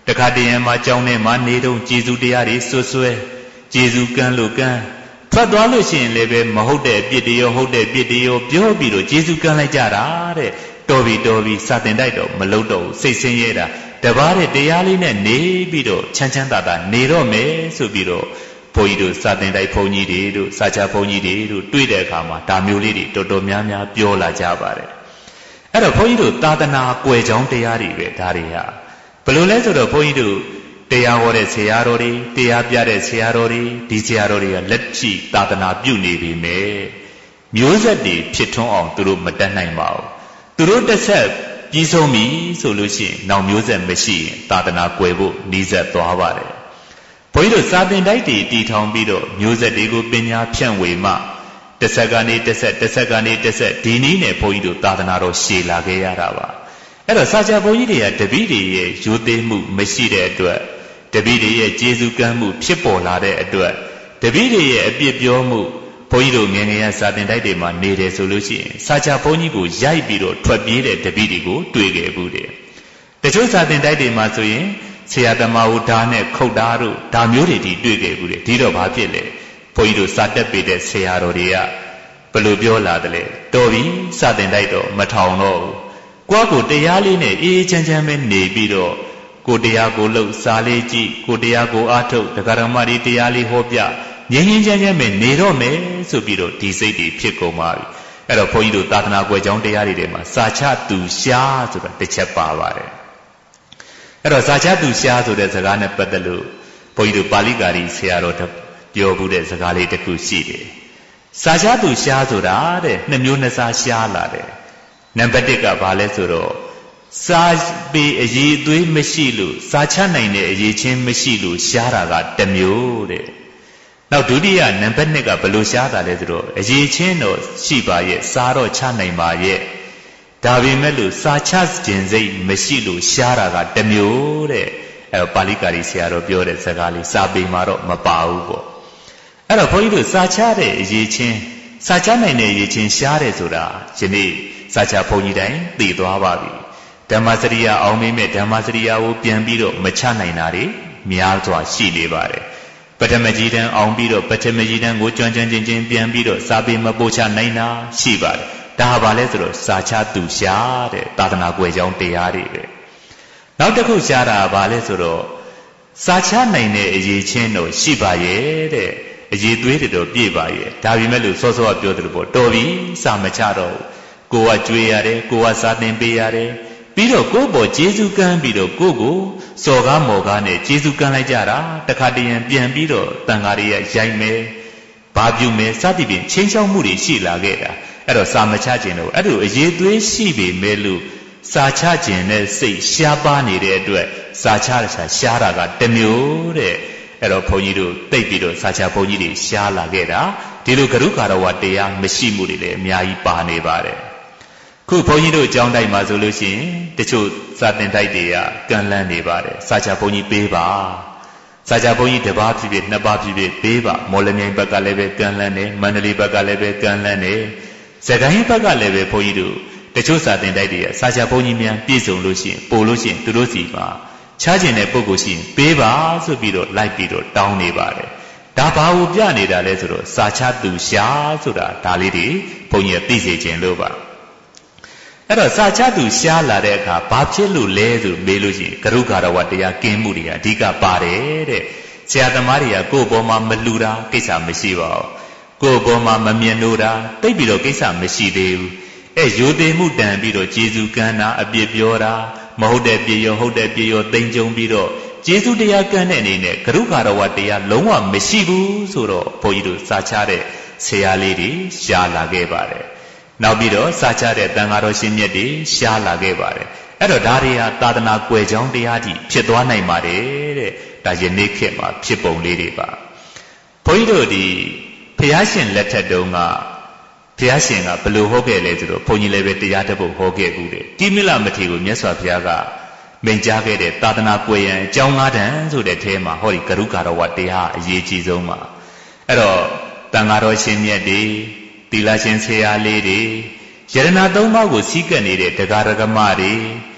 တခါတရံမှာကြောင်းထဲမှာနေတော့ကျေစုတရားတွေဆွဲကျေစုကန်းလို့ကန်းထွက်သွားလို့ရှိရင်လည်းပဲမဟုတ်တဲ့အပြစ်တွေရောဟုတ်တဲ့အပြစ်တွေရောပြောပြီးတော့ကျေစုကန်းလိုက်ကြတာတဲ့တော်ပြီစာတင်တိုက်တော့မလုပ်တော့ဘူးစိတ်ဆင်းရဲတာတပါးတဲ့တရားလေးနဲ့နေပြီးတော့ချမ်းချမ်းသာသာနေတော့မယ်ဆိုပြီးတော့ဘုန်းကြီးတို့စာတင်တိုက်ဘုန်းကြီးတွေတို့စာချဘုန်းကြီးတွေတို့တွေ့တဲ့အခါမှာဒါမျိုးလေးတွေတော်တော်များများပြောလာကြပါတယ်အဲ့တော့ဘုန်းကြီးတို့သာသနာကွယ်ကြောင်းတရားတွေပဲဒါတွေဟာဘယ်လိုလဲဆိုတော့ဘုန်းကြီးတို့တရားဟောတဲ့ဆရာတော်တွေတရားပြတဲ့ဆရာတော်တွေဒီဆရာတော်တွေကလက်ရှိသာသနာပြုနေပြီမယ်မျိုးဆက်တွေဖြစ်ထွန်းအောင်သူတို့မတတ်နိုင်ပါဘူးသူတို့တစ်ဆက်ပြီးဆုံးပြီဆိုလို့ရှိရင်နောက်မျိုးဆက်မရှိရင်သာသနာကွယ်ဖို့နှီးဆက်သွားပါတယ်ဘုန်းကြီးတို့စာသင်တိုက်တွေတည်ထောင်ပြီးတော့မျိုးဆက်တွေကိုပညာဖြန့်ဝေမှတစ်ဆက်ကနေတစ်ဆက်ကနေတစ်ဆက်ဒီနည်းနဲ့ဘုန်းကြီးတို့သာသနာတော်ရှည်လာခဲ့ရတာပါအဲ့တော့စာချဘုန်းကြီးတွေကတပည့်တွေရဲ့ရိုသေမှုမရှိတဲ့အတွက်တပည့်တွေရဲ့ကျေစုကမ်းမှုဖြစ်ပေါ်လာတဲ့အတွက်တပည့်တွေရဲ့အပြစ်ပြောမှုဘုန်းကြီးတို့ငယ်ငယ်စာသင်တိုက်တွေမှာနေတယ်ဆိုလို့ရှိရင်စာချဘုန်းကြီးကိုရိုက်ပြီးတော့ထွက်ပြေးတဲ့တပည့်တွေကိုတွေ့ခဲ့ဘူးတယ်တချို့စာသင်တိုက်တွေမှာဆိုရင်ဆရာသမားဦးဓာနဲ့ခုတ်ဓာတို့ဒါမျိုးတွေတွေ့ခဲ့ဘူးတယ်ဒီတော့ဘာဖြစ်လဲဘုန်းကြီးတို့စာတက်ပေးတဲ့ဆရာတော်တွေကဘယ်လိုပြောလာတယ်လဲတော်ပြီစာသင်တိုက်တော့မထောင်တော့ဘူးကိုယ့်ကိုတရားလေးနဲ့အေးချမ်းချမ်းပဲနေပြီးတော့ကိုတရားကိုလှုပ်စားလေးကြည့်ကိုတရားကိုအားထုတ်ဒကာရမတွေတရားလေးဟောပြငြိမ်းငြိမ်းချမ်းချမ်းပဲနေတော့မယ်ဆိုပြီးတော့ဒီစိတ်တွေဖြစ်ကုန်ပါပြီအဲ့တော့ဘုန်းကြီးတို့သာသနာ့ကွယ်ကြောင်းတရားတွေထဲမှာစာချသူရှားဆိုတာတစ်ချက်ပါပါတယ်အဲ့တော့စာချသူရှားဆိုတဲ့စကားနဲ့ပတ်သက်လို့ဘုန်းကြီးတို့ပါဠိကာရီဆရာတော်ပြောဘူးတဲ့စကားလေးတစ်ခုရှိတယ်စာချသူရှားဆိုတာတဲ့နှစ်မျိုးနှစ်စားရှားလာတယ်နံပါတ်1ကဘာလဲဆိုတော့စာပေအရေးအသွေးမရှိလို့စာချနိုင်တဲ့အရေးချင်းမရှိလို့ရှားတာကတစ်မျိုးတဲ့နောက်ဒုတိယနံပါတ်2ကဘယ်လိုရှားတာလဲဆိုတော့အရေးချင်းတော့ရှိပါရဲ့စာတော့ချနိုင်ပါရဲ့ဒါပေမဲ့လို့စာချခြင်းစိတ်မရှိလို့ရှားတာကတစ်မျိုးတဲ့အဲပါဠိကာရီဆရာတော်ပြောတဲ့စကားလေးစာပေမှာတော့မပါဘူးပေါ့အဲ့တော့ဘုန်းကြီးတို့စာချတဲ့အရေးချင်းစာချနိုင်တဲ့အရေးချင်းရှားတယ်ဆိုတာယနေ့စာချဘုန်းကြီးတိုင်းသိသွားပါပြီဓမ္မစရိယာအောင်မိမဲ့ဓမ္မစရိယာကိုပြန်ပြီးတော့မချနိုင်တာတွေများစွာရှိနေပါတယ်ပထမကြီးတန်းအောင်ပြီးတော့ပထမကြီးတန်းကိုကျွမ်းကျွမ်းချင်းချင်းပြန်ပြီးတော့စာပေမပို့ချနိုင်တာရှိပါတယ်ဒါဘာလဲဆိုတော့စာချသူရှားတဲ့သာသနာ့ကွယ်ကြောင်းတရားတွေပဲနောက်တစ်ခုရှားတာဘာလဲဆိုတော့စာချနိုင်တဲ့အရေးချင်းတော့ရှိပါရဲ့တဲ့အရေးသွေးတွေတော့ပြည့်ပါရဲ့ဒါပေမဲ့လို့စောစောကပြောသလိုပေါ့တော်ပြီစာမချတော့ကိုကကြွေးရတယ်ကိုကစာသင်ပေးရတယ်ပြီးတော့ကိုယ့်ပေါ်ကျေးဇူးကမ်းပြီးတော့ကိုစော်ကားမော်ကားနဲ့ကျေးဇူးကမ်းလိုက်ကြတာတခါတရံပြန်ပြီးတော့တန်ဃာတွေရိုက်မယ်ဘာပြုမယ်စသဖြင့်ချင်းချောက်မှုတွေရှိလာခဲ့တာအဲ့တော့စာမချခြင်းတော့အဲ့လိုအရေးသွေးရှိပေမဲ့လို့စာချခြင်းနဲ့စိတ်ရှားပါနေတဲ့အတွက်စာချရှားတာကတစ်မျိုးတဲ့အဲ့တော့ဘုန်းကြီးတို့သိပြီးတော့စာချဘုန်းကြီးတွေရှားလာခဲ့တာဒီလိုကရုကာရဝတရားမရှိမှုတွေလည်းအများကြီးပါနေပါတယ်ခုဘုန်းကြီးတို့အကြောင်းတိုက်မှာဆိုလို့ရှိရင်တချို့စာသင်တိုက်တွေကကန့်လန့်နေပါတယ်စာချဘုန်းကြီးပေးပါစာချဘုန်းကြီးတစ်ပါးဖြစ်ဖြစ်နှစ်ပါးဖြစ်ဖြစ်ပေးပါမော်လမြိုင်ဘက်ကလည်းပဲကန့်လန့်နေမန္တလေးဘက်ကလည်းပဲကန့်လန့်နေစကိုင်းဘက်ကလည်းပဲဘုန်းကြီးတို့တချို့စာသင်တိုက်တွေကစာချဘုန်းကြီးများပြည့်စုံလို့ရှိရင်ပို့လို့ရှိရင်သူတို့စီမှာချားကျင်တဲ့ပုဂ္ဂိုလ်ရှိရင်ပေးပါဆိုပြီးတော့လိုက်ပြီးတော့တောင်းနေပါတယ်ဒါဘာကိုပြနေတာလဲဆိုတော့စာချသူရှားဆိုတာဒါလေးတွေဘုန်းကြီးကသိစေခြင်းလို့ပါအဲ့တော့စာချသူရှားလာတဲ့အခါဘာဖြစ်လို့လဲဆိုမေးလို့ရှိရင်ကရုကာရဝတရားကင်းမှုတွေကအဓိကပါတယ်တဲ့ဆရာသမားတွေကကိုယ့်ဘောမှာမလူတာကိစ္စမရှိပါဘူးကိုယ့်ဘောမှာမမြင်လို့တာတိတ်ပြီးတော့ကိစ္စမရှိသေးဘူးရိုသေမှုတန်ပြီးတော့ကျေစုကမ်းတာအပြစ်ပြောတာမဟုတ်တဲ့ပြရောဟုတ်တဲ့ပြရောသိမ့်ကြုံပြီးတော့ကျေစုတရားကမ်းတဲ့အနေနဲ့ကရုကာရဝတရားလုံးဝမရှိဘူးဆိုတော့ဘုန်းကြီးတို့စာချတဲ့ဆရာလေးတွေရှားလာခဲ့ပါတယ်နောက်ပြီးတော့စာချတဲ့တန်ဃာတော်ရှင်မြတ်တွေရှားလာခဲ့ပါတယ်အဲ့တော့ဒါတွေဟာသာသနာကွယ်ကြောင်းတရားကြီးဖြစ်သွားနိုင်ပါတယ်တဲ့ဒါယနေ့ခေတ်မှာဖြစ်ပုံလေးတွေပါဘုန်းကြီးတို့ဒီဘုရားရှင်လက်ထက်တုန်းကဘုရားရှင်ကဘယ်လိုဟောခဲ့လဲဆိုတော့ဘုန်းကြီးလည်းပဲတရားတစ်ပုဒ်ဟောခဲ့ဘူးတဲ့တိမိလမထေရကိုမြတ်စွာဘုရားကမိန့်ကြားခဲ့တဲ့သာသနာကွယ်ရန်အကြောင်း၅တန်ဆိုတဲ့ထဲမှာဟောဒီကရုကာရဝတရားအရေးကြီးဆုံးပါအဲ့တော့တန်ဃာတော်ရှင်မြတ်တွေသီလရှင်ဆရာလေးတွေယရဏသုံးပါးကိုစီးကပ်နေတဲ့တရားဓမ္မတွေ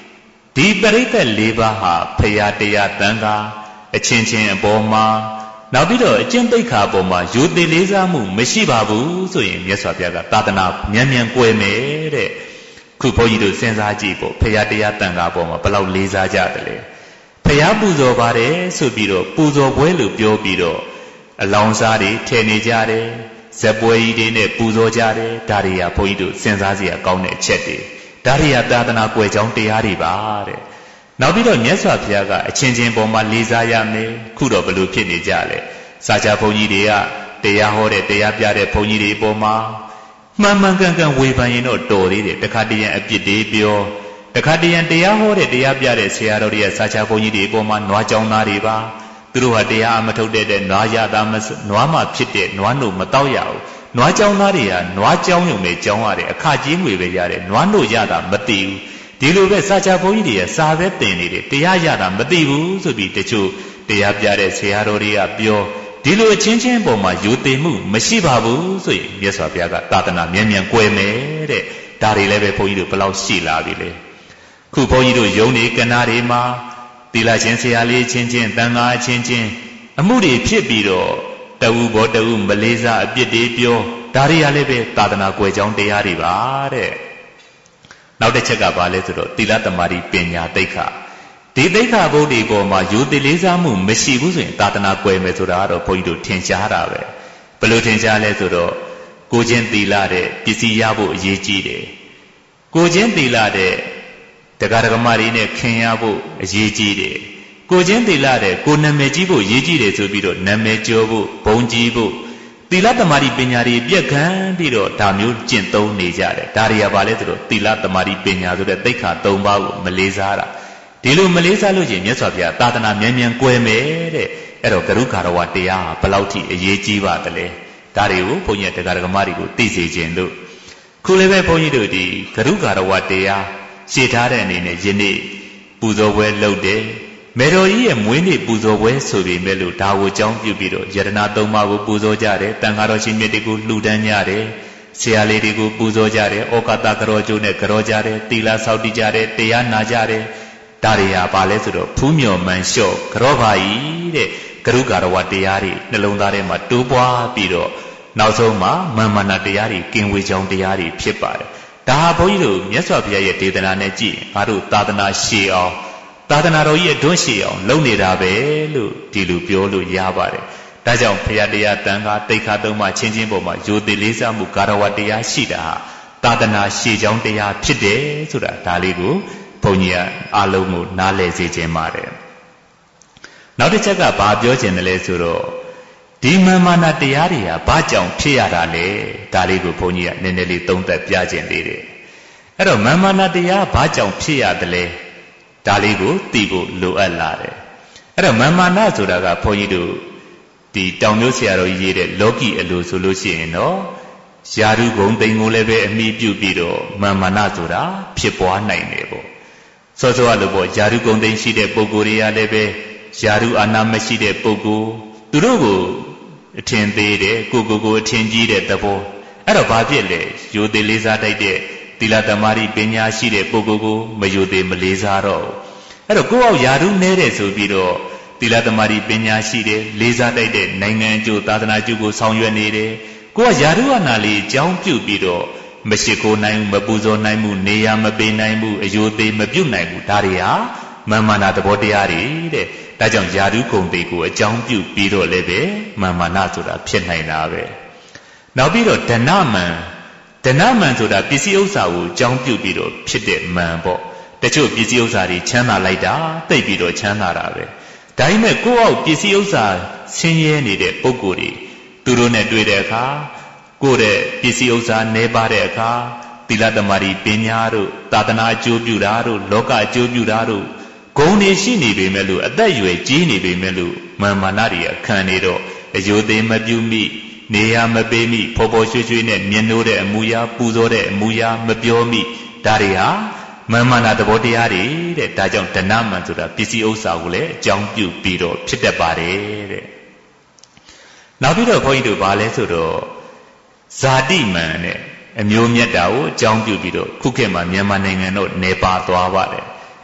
ဒီပရိသတ်၄ပါးဟာဖရာတရားတန်ခါအချင်းချင်းအပေါ်မှာနောက်ပြီးတော့အကျင့်သိက္ခာအပေါ်မှာယူတည်လေးစားမှုမရှိပါဘူးဆိုရင်မြတ်စွာဘုရားကသာသနာမြန်မြန်ကွယ်မယ်တဲ့ခုဘုန်းကြီးတို့စဉ်းစားကြည့်ဖို့ဖရာတရားတန်ခါအပေါ်မှာဘယ်လောက်လေးစားကြတယ်လဲဖရာပူဇော်ပါတယ်ဆိုပြီးတော့ပူဇော်ပွဲလို့ပြောပြီးတော့အလောင်းစားတွေထည့်နေကြတယ်ဇက်ပွဲကြီးတွေနဲ့ပူဇော်ကြတယ်ဒါတွေကဘုန်းကြီးတို့စဉ်းစားစရာကောင်းတဲ့အချက်တွေဒါတွေကသာသနာကွယ်ကြောင်းတရားတွေပါတဲ့နောက်ပြီးတော့မြတ်စွာဘုရားကအချင်းချင်းပေါ်မှာလေးစားရမယ်ခုတော့ဘယ်လိုဖြစ်နေကြလဲစာချဘုန်းကြီးတွေကတရားဟောတဲ့တရားပြတဲ့ဘုန်းကြီးတွေပေါ်မှာမှန်မှန်ကန်ကန်ဝေဖန်ရင်တော့တော်သေးတယ်တခါတရံအပြစ်တွေပြောတခါတရံတရားဟောတဲ့တရားပြတဲ့ဆရာတော်တွေကစာချဘုန်းကြီးတွေပေါ်မှာနွားကြောင်းသားတွေပါသူတို့ဟာတရားမထုတ်တဲ့နွားရတာနွားမှဖြစ်တဲ့နွားနို့မတောက်ရဘူးနွားကြောင်းသားတွေကနွားကြောင်းရုံနဲ့ကြောင်းရတယ်အခကြီးငွေပဲရတယ်နွားနို့ရတာမသိဘူးဒီလိုပဲစာချဘုန်းကြီးတွေကစာပဲသင်နေတယ်တရားရတာမသိဘူးဆိုပြီးတချို့တရားပြတဲ့ဆရာတော်တွေကပြောဒီလိုအချင်းချင်းပေါ်မှာယူသိမှုမရှိပါဘူးဆိုရင်မြတ်စွာဘုရားကသာသနာမြန်မြန်ကွယ်မယ်တဲ့ဒါတွေလည်းပဲဘုန်းကြီးတို့ဘယ်လောက်ရှိလာပြီလဲခုဘုန်းကြီးတို့ယုံနေကနာတွေမှာသီလရှင်ဆရာလေးချင်းချင်းတန်ခါချင်းချင်းအမှုတွေဖြစ်ပြီးတော့တဝူဘောတဝူမလေးစားအပြစ်တွေပြောဒါတွေကလည်းပဲသာသနာကွယ်ကြောင်းတရားတွေပါတဲ့နောက်တစ်ချက်ကဘာလဲဆိုတော့သီလသမารိပညာသိက္ခာဒီသိက္ခာဘုဒ္ဓီပေါ်မှာယူတည်လေးစားမှုမရှိဘူးဆိုရင်သာသနာကွယ်မယ်ဆိုတာကတော့ဘုန်းကြီးတို့ထင်ရှားတာပဲဘယ်လိုထင်ရှားလဲဆိုတော့ကိုချင်းသီလတဲ့ပစ္စည်းရဖို့အရေးကြီးတယ်ကိုချင်းသီလတဲ့တရားဓမ္မတွေနဲ့ခင်ရဖို့အရေးကြီးတယ်ကိုချင်းသီလတဲ့ကိုနာမည်ကြီးဖို့အရေးကြီးတယ်ဆိုပြီးတော့နာမည်ကျော်ဖို့ဘုံကြီးဖို့သီလသမารိပညာတွေပြက်ခံပြီးတော့ဒါမျိုးကျင့်သုံးနေကြတယ်ဒါတွေကဘာလဲဆိုတော့သီလသမารိပညာဆိုတဲ့သိက္ခာ၃ပါးကိုမလေးစားတာဒီလိုမလေးစားလို့ချင်းမြတ်စွာဘုရားသာသနာမြန်မြန်ကွယ်မယ်တဲ့အဲ့တော့ဂရုခါရဝတရားဟာဘယ်လောက်ထိအရေးကြီးပါသလဲဒါတွေကိုဘုန်းကြီးတရားဓမ္မတွေကိုသိစေခြင်းလို့ခုလည်းပဲဘုန်းကြီးတို့ဒီဂရုခါရဝတရားရှေ့ထားတဲ့အနေနဲ့ယနေ့ပူဇော်ပွဲလုပ်တယ်မေတော်ကြီးရဲ့မွေးနေ့ပူဇော်ပွဲဆိုပေမဲ့လို့ဒါကိုအကြောင်းပြုပြီးတော့ယတနာ၃ပါးကိုပူဇော်ကြတယ်တန်ခါတော်ရှင်မြတ်တွေကိုလှူဒန်းကြတယ်ဆရာလေးတွေကိုပူဇော်ကြတယ်ဩကာသကရောကျိုးနဲ့ကရောကြတယ်သီလဆောက်တည်ကြတယ်တရားနာကြတယ်ဒါတွေဟာဘာလဲဆိုတော့ဖူးမြော်မှန်လျှော့ကရောပါကြီးတဲ့ဂရုကာရဝတရားတွေနှလုံးသားထဲမှာတိုးပွားပြီးတော့နောက်ဆုံးမှာမာမနာတရားတွေကင်ဝေကြောင်းတရားတွေဖြစ်ပါတယ်ဒါဟာဘုန်းကြီးတို့မြတ်စွာဘုရားရဲ့ဒေသနာနဲ့ကြည့်ငါတို့သာသနာရှည်အောင်သာသနာတော်ကြီးအတွန်းရှည်အောင်လုပ်နေတာပဲလို့ဒီလိုပြောလို့ရပါတယ်ဒါကြောင့်ဘုရားတရားတန်ခါတိတ်ခါသုံးပါချင်းချင်းပေါ်မှာယိုတိလေးစားမှုကာရဝတရားရှိတာဟာသာသနာရှည်ကြောင်းတရားဖြစ်တယ်ဆိုတာဒါလေးကိုဘုန်းကြီးအားလုံးကိုနားလည်စေခြင်းပါတယ်နောက်တစ်ချက်ကဘာပြောခြင်းလဲဆိုတော့ဒီမာမနာတရားတွေဟာဘာကြောင့်ဖြစ်ရတာလဲဒါလေးကိုဘုန်းကြီးကနည်းနည်းလေးသုံးသပ်ပြခြင်းသေးတယ်အဲ့တော့မာမနာတရားဘာကြောင့်ဖြစ်ရတယ်လဲဒါလေးကိုသိဖို့လိုအပ်လာတယ်အဲ့တော့မာမနာဆိုတာကဘုန်းကြီးတို့ဒီတောင်မျိုးဆရာတော်ကြီးရေးတဲ့လောကီအလိုဆိုလို့ရှိရင်တော့ယာရုဂုံသိမ်ကိုလည်းပဲအမိပြုပြီးတော့မာမနာဆိုတာဖြစ်ပွားနိုင်တယ်ပေါ့စောစောကလို့ပေါ့ယာရုဂုံသိမ်ရှိတဲ့ပုဂ္ဂိုလ်တွေကလည်းပဲယာရုအာနာမရှိတဲ့ပုဂ္ဂိုလ်သူတို့ကိုအထင်သေးတယ်ကိုအထင်ကြီးတဲ့သဘောအဲ့တော့ဘာဖြစ်လဲယိုသေးလေးစားတိုက်တဲ့သီလသမารိပညာရှိတဲ့ပုဂ္ဂိုလ်ကိုမယိုသေးမလေးစားတော့အဲ့တော့ကိုယ့်အောက်ယာရုနဲတဲ့ဆိုပြီးတော့သီလသမารိပညာရှိတယ်လေးစားတိုက်တဲ့နိုင်ငံအကျိုးသာသနာကျိုးကိုဆောင်ရွက်နေတယ်ကိုကယာရုအာနာလေးအကြောင်းပြုပြီးတော့မရှိခိုးနိုင်ဘူးမပူဇော်နိုင်ဘူးနေရာမပေးနိုင်ဘူးအယိုသေးမပြုတ်နိုင်ဘူးဒါတွေဟာမာမနာသဘောတရားတွေတဲ့ဒါကြောင့်ယာရုဂုံတိကိုအကြောင်းပြုပြီးတော့လည်းပဲမာမနာဆိုတာဖြစ်နိုင်တာပဲနောက်ပြီးတော့ဒဏမန်ဆိုတာပစ္စည်းဥစ္စာကိုအကြောင်းပြုပြီးတော့ဖြစ်တဲ့မန်ပေါ့တချို့ပစ္စည်းဥစ္စာတွေချမ်းသာလိုက်တာသိပ်ပြီးတော့ချမ်းသာတာပဲဒါပေမဲ့ကိုယ့်အောက်ပစ္စည်းဥစ္စာဆင်းရဲနေတဲ့ပုဂ္ဂိုလ်တွေသူတို့နဲ့တွေ့တဲ့အခါကိုယ့်ရဲ့ပစ္စည်းဥစ္စာနှဲပါတဲ့အခါသီလသမารိပညာတို့သာသနာအကျိုးပြုတာတို့လောကအကျိုးပြုတာတို့ဂုဏ်တွေရှိနေပေမဲ့လို့အသက်အရွယ်ကြီးနေပေမဲ့လို့မာမနာတွေခံနေတော့အယိုသေးမပြုမိနေရမပေးမိဖော်ဖော်ရွှေ့ရွှေ့နဲ့မြင်နိုးတဲ့အမူအရာပူဇော်တဲ့အမူအရာမပြောမိဒါတွေဟာမာမနာသဘောတရားတွေတဲ့ဒါကြောင့်ဒဏမန်ဆိုတာပစ္စည်းဥစ္စာကိုလည်းအကြောင်းပြုပြီးတော့ဖြစ်တတ်ပါတယ်တဲ့နောက်ပြီးတော့ဘုန်းကြီးတို့ဗာလဲဆိုတော့ဇာတိမန်နဲ့အမျိုးမြတ်တာကိုအကြောင်းပြုပြီးတော့ခုခေတ်မှာမြန်မာနိုင်ငံတော့နေပါသွားပါတယ်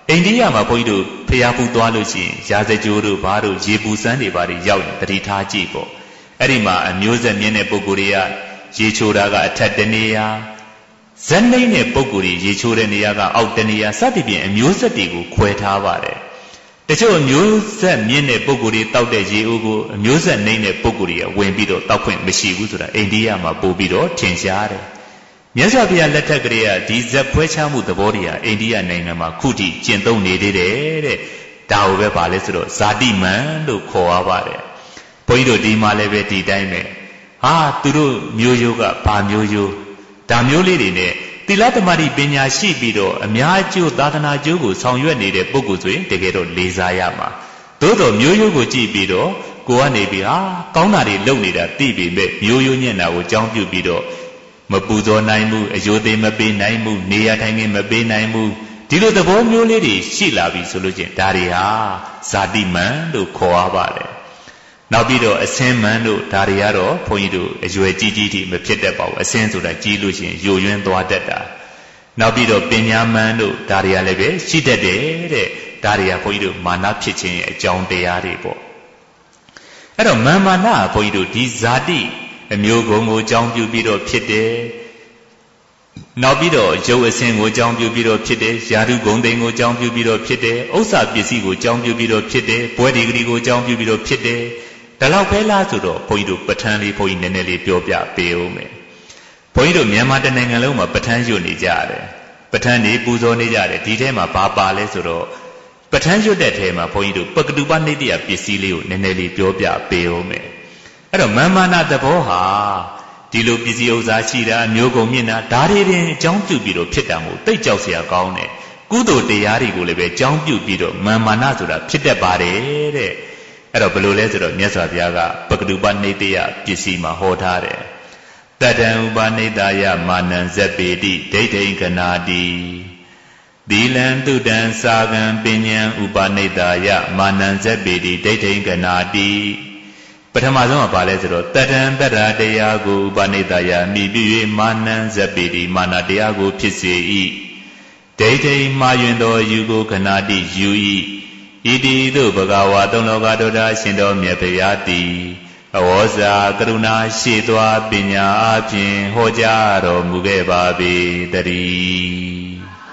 အိန္ဒိယမှာဘုန်းကြီးတို့ဖျားပူသွားလို့ရှိရင်ရာဇကြိုးတို့ဘာတို့ရေပူစမ်းတွေဘာတွေရောက်ရင်တတိထားကြည့်ပေါ့အဲ့ဒီမှာအမျိုးဆက်မြင့်တဲ့ပုဂ္ဂိုလ်တွေကရေချိုးတာကအထက်တနေရာဇက်နှိမ့်တဲ့ပုဂ္ဂိုလ်တွေရေချိုးတဲ့နေရာကအောက်တနေရာစသဖြင့်အမျိုးဆက်တွေကိုခွဲထားပါတယ်တချို့အမျိုးဆက်မြင့်တဲ့ပုဂ္ဂိုလ်တွေတောက်တဲ့ရေအိုးကိုအမျိုးဆက်နှိမ့်တဲ့ပုဂ္ဂိုလ်တွေကဝင်ပြီးတော့တောက်ခွင့်မရှိဘူးဆိုတာအိန္ဒိယမှာပို့ပြီးတော့ထင်ရှားတယ်မြတ်စွာဘုရားလက်ထက်ကလေးကဒီဇက်ဖွဲချမှုသဘောတရားအိန္ဒိယနိုင်ငံမှာခုထိကျင့်သုံးနေသေးတယ်တဲ့ဒါကိုပဲပါလဲဆိုတော့ဇာတိမန်လို့ခေါ်ရပါတယ်ဘုန်းကြီးတို့ဒီမှာလည်းပဲဒီတိုင်းပဲဟာသူတို့မျိုးရိုးကဘာမျိုးရိုးဒါမျိုးလေးတွေနဲ့သီလသမารိပညာရှိပြီးတော့အများအကျိုးသာသနာကျိုးကိုဆောင်ရွက်နေတဲ့ပုဂ္ဂိုလ်ဆိုရင်တကယ်တော့လေးစားရမှာသို့တော်မျိုးရိုးကိုကြည့်ပြီးတော့ကိုကနေပြီးဟာကောင်းတာတွေလုပ်နေတာသိပေမဲ့မျိုးရိုးညံ့တာကိုကြောင်းပြုပြီးတော့မပူဇော်နိုင်ဘူးအယိုသေးမပေးနိုင်ဘူးနေရာထိုင်ခင်းမပေးနိုင်ဘူးဒီလိုသဘောမျိုးလေးတွေရှိလာပြီဆိုလို့ချင်းဒါတွေဟာဇာတိမန်လို့ခေါ်ရပါတယ်နောက်ပြီးတော့အစင်းမန်တို့ဒါတွေကတော့ဘုန်းကြီးတို့အရွယ်ကြီးကြီးထိမဖြစ်တတ်ပါဘူးအစင်းဆိုတာကြီးလို့ရှိရင်ယိုယွင်းသွားတတ်တာနောက်ပြီးတော့ပညာမန်တို့ဒါတွေကလည်းပဲရှိတတ်တယ်တဲ့ဒါတွေကဘုန်းကြီးတို့မာနဖြစ်ခြင်းရဲ့အကြောင်းတရားတွေပေါ့အဲ့တော့မာနကဘုန်းကြီးတို့ဒီဇာတိအမျိုးကုံကိုအကြောင်းပြုပြီးတော့ဖြစ်တယ်နောက်ပြီးတော့ရုပ်အစင်းကိုအကြောင်းပြုပြီးတော့ဖြစ်တယ်ယာတုဂုံသိန်းကိုအကြောင်းပြုပြီးတော့ဖြစ်တယ်ဥစ္စာပစ္စည်းကိုအကြောင်းပြုပြီးတော့ဖြစ်တယ်ဘွဲဒီဂရီကိုအကြောင်းပြုပြီးတော့ဖြစ်တယ်ဒါတော့ပဲလားဆိုတော့ဘုန်းကြီးတို့ပဋ္ဌာန်းလေးဘုန်းကြီးနည်းနည်းလေးပြောပြပေးဦးမယ်ဘုန်းကြီးတို့မြန်မာတနိုင်ငံလုံးမှာပဋ္ဌာန်းရွတ်နေကြတယ်ပဋ္ဌာန်းတွေပူဇော်နေကြတယ်ဒီထဲမှာဘာပါလဲဆိုတော့ပဋ္ဌာန်းရွတ်တဲ့ထဲမှာဘုန်းကြီးတို့ပကတုပနိတ္တယပစ္စည်းလေးကိုနည်းနည်းလေးပြောပြပေးဦးမယ်အဲ့တော့မာနသဘောဟာဒီလိုပစ္စည်းဥစ္စာရှိတာအမျိုးကုန်မြင့်တာဒါတွေတင်အကြောင်းပြုပြီးတော့ဖြစ်တာမို့တိတ်ကြောက်စရာကောင်းတယ်ကုသိုလ်တရားတွေကိုလည်းပဲအကြောင်းပြုပြီးတော့မာနဆိုတာဖြစ်တတ်ပါတယ်တဲ့အဲ့တော့ဘယ်လိုလဲဆိုတော့မြတ်စွာဘုရားကပကတုပနိတ္တယပစ္စည်းမှာဟောထားတယ်တတံဥပနိတယမာနံဇက်ပေတိဒိဋ္ဌိကနာတိသီလံတုတံစာကံပညာဥပနိတယမာနံဇက်ပေတိဒိဋ္ဌိကနာတိပထမဆုံးကဘာလဲဆိုတော့တတံတတ္တတရားကိုဥပနိတယမိပြု၍မာနံဇက်ပေတိမာနတရားကိုဖြစ်စေ၏ဒိဋ္ဌိမှားယွင်သောယူကိုခဏတိယူ၏ဣတိသို့ဘဂဝါသုံးလောကတို့သာရှင်တော်မြတ်ဗျာတိအဝေါဇာကရုဏာရှိသွားပညာအဖြင့်ဟောကြားတော်မူခဲ့ပါပေတည်း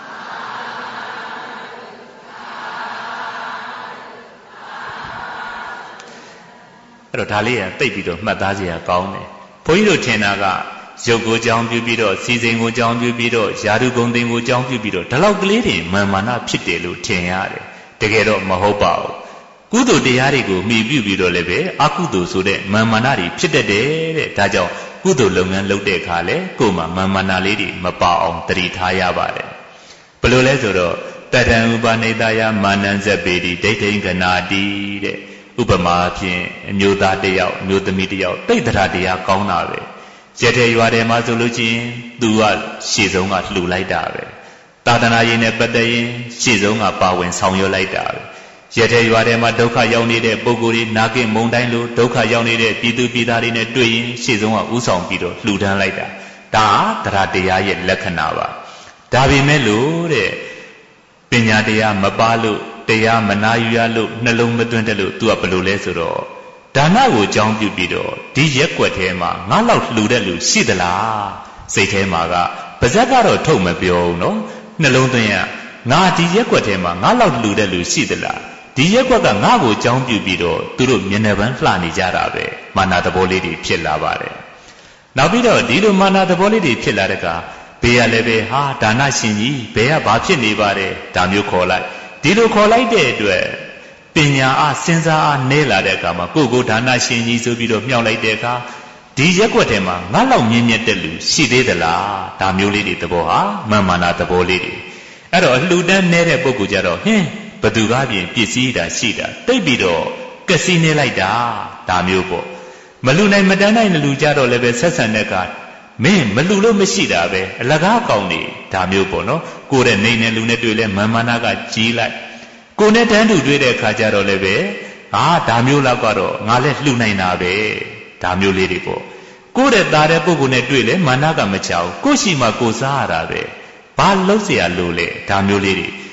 အဲ့တော့ဒါလေးကတိတ်ပြီးတော့မှတ်သားစရာကောင်းတယ်ဘုန်းကြီးတို့ထင်တာကရုပ်ကိုကြောင်းပြုပြီးတော့စီစဉ်ကိုကြောင်းပြုပြီးတော့ယာတုဂုံသိန်းကိုကြောင်းပြုပြီးတော့ဒီလောက်ကလေးတွေမာနဖြစ်တယ်လို့ထင်ရတယ်တကယ်တော့မဟုတ်ပါဘူးကုသိုလ်တရားတွေကိုမှီပြုပြီးတော့လည်းပဲအကုသိုလ်ဆိုတဲ့မာနတွေဖြစ်တတ်တယ်တဲ့ဒါကြောင့်ကုသိုလ်လုပ်ငန်းလုပ်တဲ့အခါလဲကိုယ်မှာမာနလေးတွေမပါအောင်တတိထားရပါတယ်ဘယ်လိုလဲဆိုတော့တတံဥပနိတယမာနံဇက်ပေတိဒိဋ္ဌိကနာတိတဲ့ဥပမာဖြင့်အမျိုးသားတစ်ယောက်အမျိုးသမီးတစ်ယောက်တိတ်တရားတရားကောင်းတာပဲရက်တဲ့ရွာထဲမှာဆိုလို့ချင်းသူကရှေ့ဆုံးကလှူလိုက်တာပဲသာသနာရေးနဲ့ပတ်သက်ရင်ရှေ့ဆုံးကပါဝင်ဆောင်ရွက်လိုက်တာပဲရက်တဲ့ရွာထဲမှာဒုက္ခရောက်နေတဲ့ပုဂ္ဂိုလ်တွေနာကင်မုံတိုင်းလိုဒုက္ခရောက်နေတဲ့ပြည်သူပြည်သားတွေနဲ့တွေ့ရင်ရှေ့ဆုံးကဥဆောင်ပြီးတော့လှူဒန်းလိုက်တာဒါတရားတရားရဲ့လက္ခဏာပါဒါပေမဲ့လို့တဲ့ပညာတရားမပါလို့တရားမနာယူရလို့နှလုံးမသွင်းတယ်လို့ तू ကဘယ်လိုလဲဆိုတော့ဒါနကိုအကြောင်းပြုပြီးတော့ဒီရက်ွက်ထဲမှာငါလောက်လှူတဲ့လူရှိသလားစိတ်ထဲမှာကပါဇက်ကတော့ထုတ်မပြောဘူးနော်နှလုံးသွင်းရငါဒီရက်ွက်ထဲမှာငါလောက်လှူတဲ့လူရှိသလားဒီရက်ွက်ကငါ့ကိုအကြောင်းပြုပြီးတော့သူတို့မျက်နှာပန်းလှနေကြတာပဲမာနသဘောလေးတွေဖြစ်လာပါတယ်နောက်ပြီးတော့ဒီလိုမာနသဘောလေးတွေဖြစ်လာတဲ့အခါဘေးကလည်းပဲဟာဒါနရှင်ကြီးဘယ်ကဘာဖြစ်နေပါတယ်ဒါမျိုးခေါ်လိုက်ဒီလိုခေါ်လိုက်တဲ့အတွက်ပညာအားစဉ်းစားအားနည်းလာတဲ့အခါမှာကိုယ်ဒါနရှင်ကြီးဆိုပြီးတော့မြောက်လိုက်တဲ့အခါဒီရက်ွက်ထဲမှာငါလောက်မြင့်မြတ်တဲ့လူရှိသေးသလားဒါမျိုးလေးတွေသဘောဟာမာနသဘောလေးတွေအဲ့တော့အလှူဒန်းနေတဲ့ပုဂ္ဂိုလ်ကြတော့ဟင်းဘသူကားပြင်ပစ္စည်းတာရှိတာတိတ်ပြီးတော့ကစီနေလိုက်တာဒါမျိုးပေါ့မလူနိုင်မတန်းနိုင်လူကြတော့လည်းပဲဆက်ဆံတဲ့အခါမင်းမလူလို့မရှိတာပဲအလကားကောင်းနေဒါမျိုးပေါ့နော်ကိုယ်တဲ့နေနဲ့လူနဲ့တွေ့လဲမာနကကြီးလိုက်ကိုယ်နဲ့တန်းတူတွေ့တဲ့အခါကျတော့လည်းပဲဒါမျိုးလောက်ကတော့ငါလည်းလှူနိုင်တာပဲဒါမျိုးလေးတွေပေါ့ကိုယ်တဲ့သားတဲ့ပုဂ္ဂိုလ်နဲ့တွေ့လဲမာနကမချဘူးကိုယ်ရှိမှကိုယ်စားရတာပဲဘာလုံးเสียလို့လဲဒါမျိုးလေးတွေ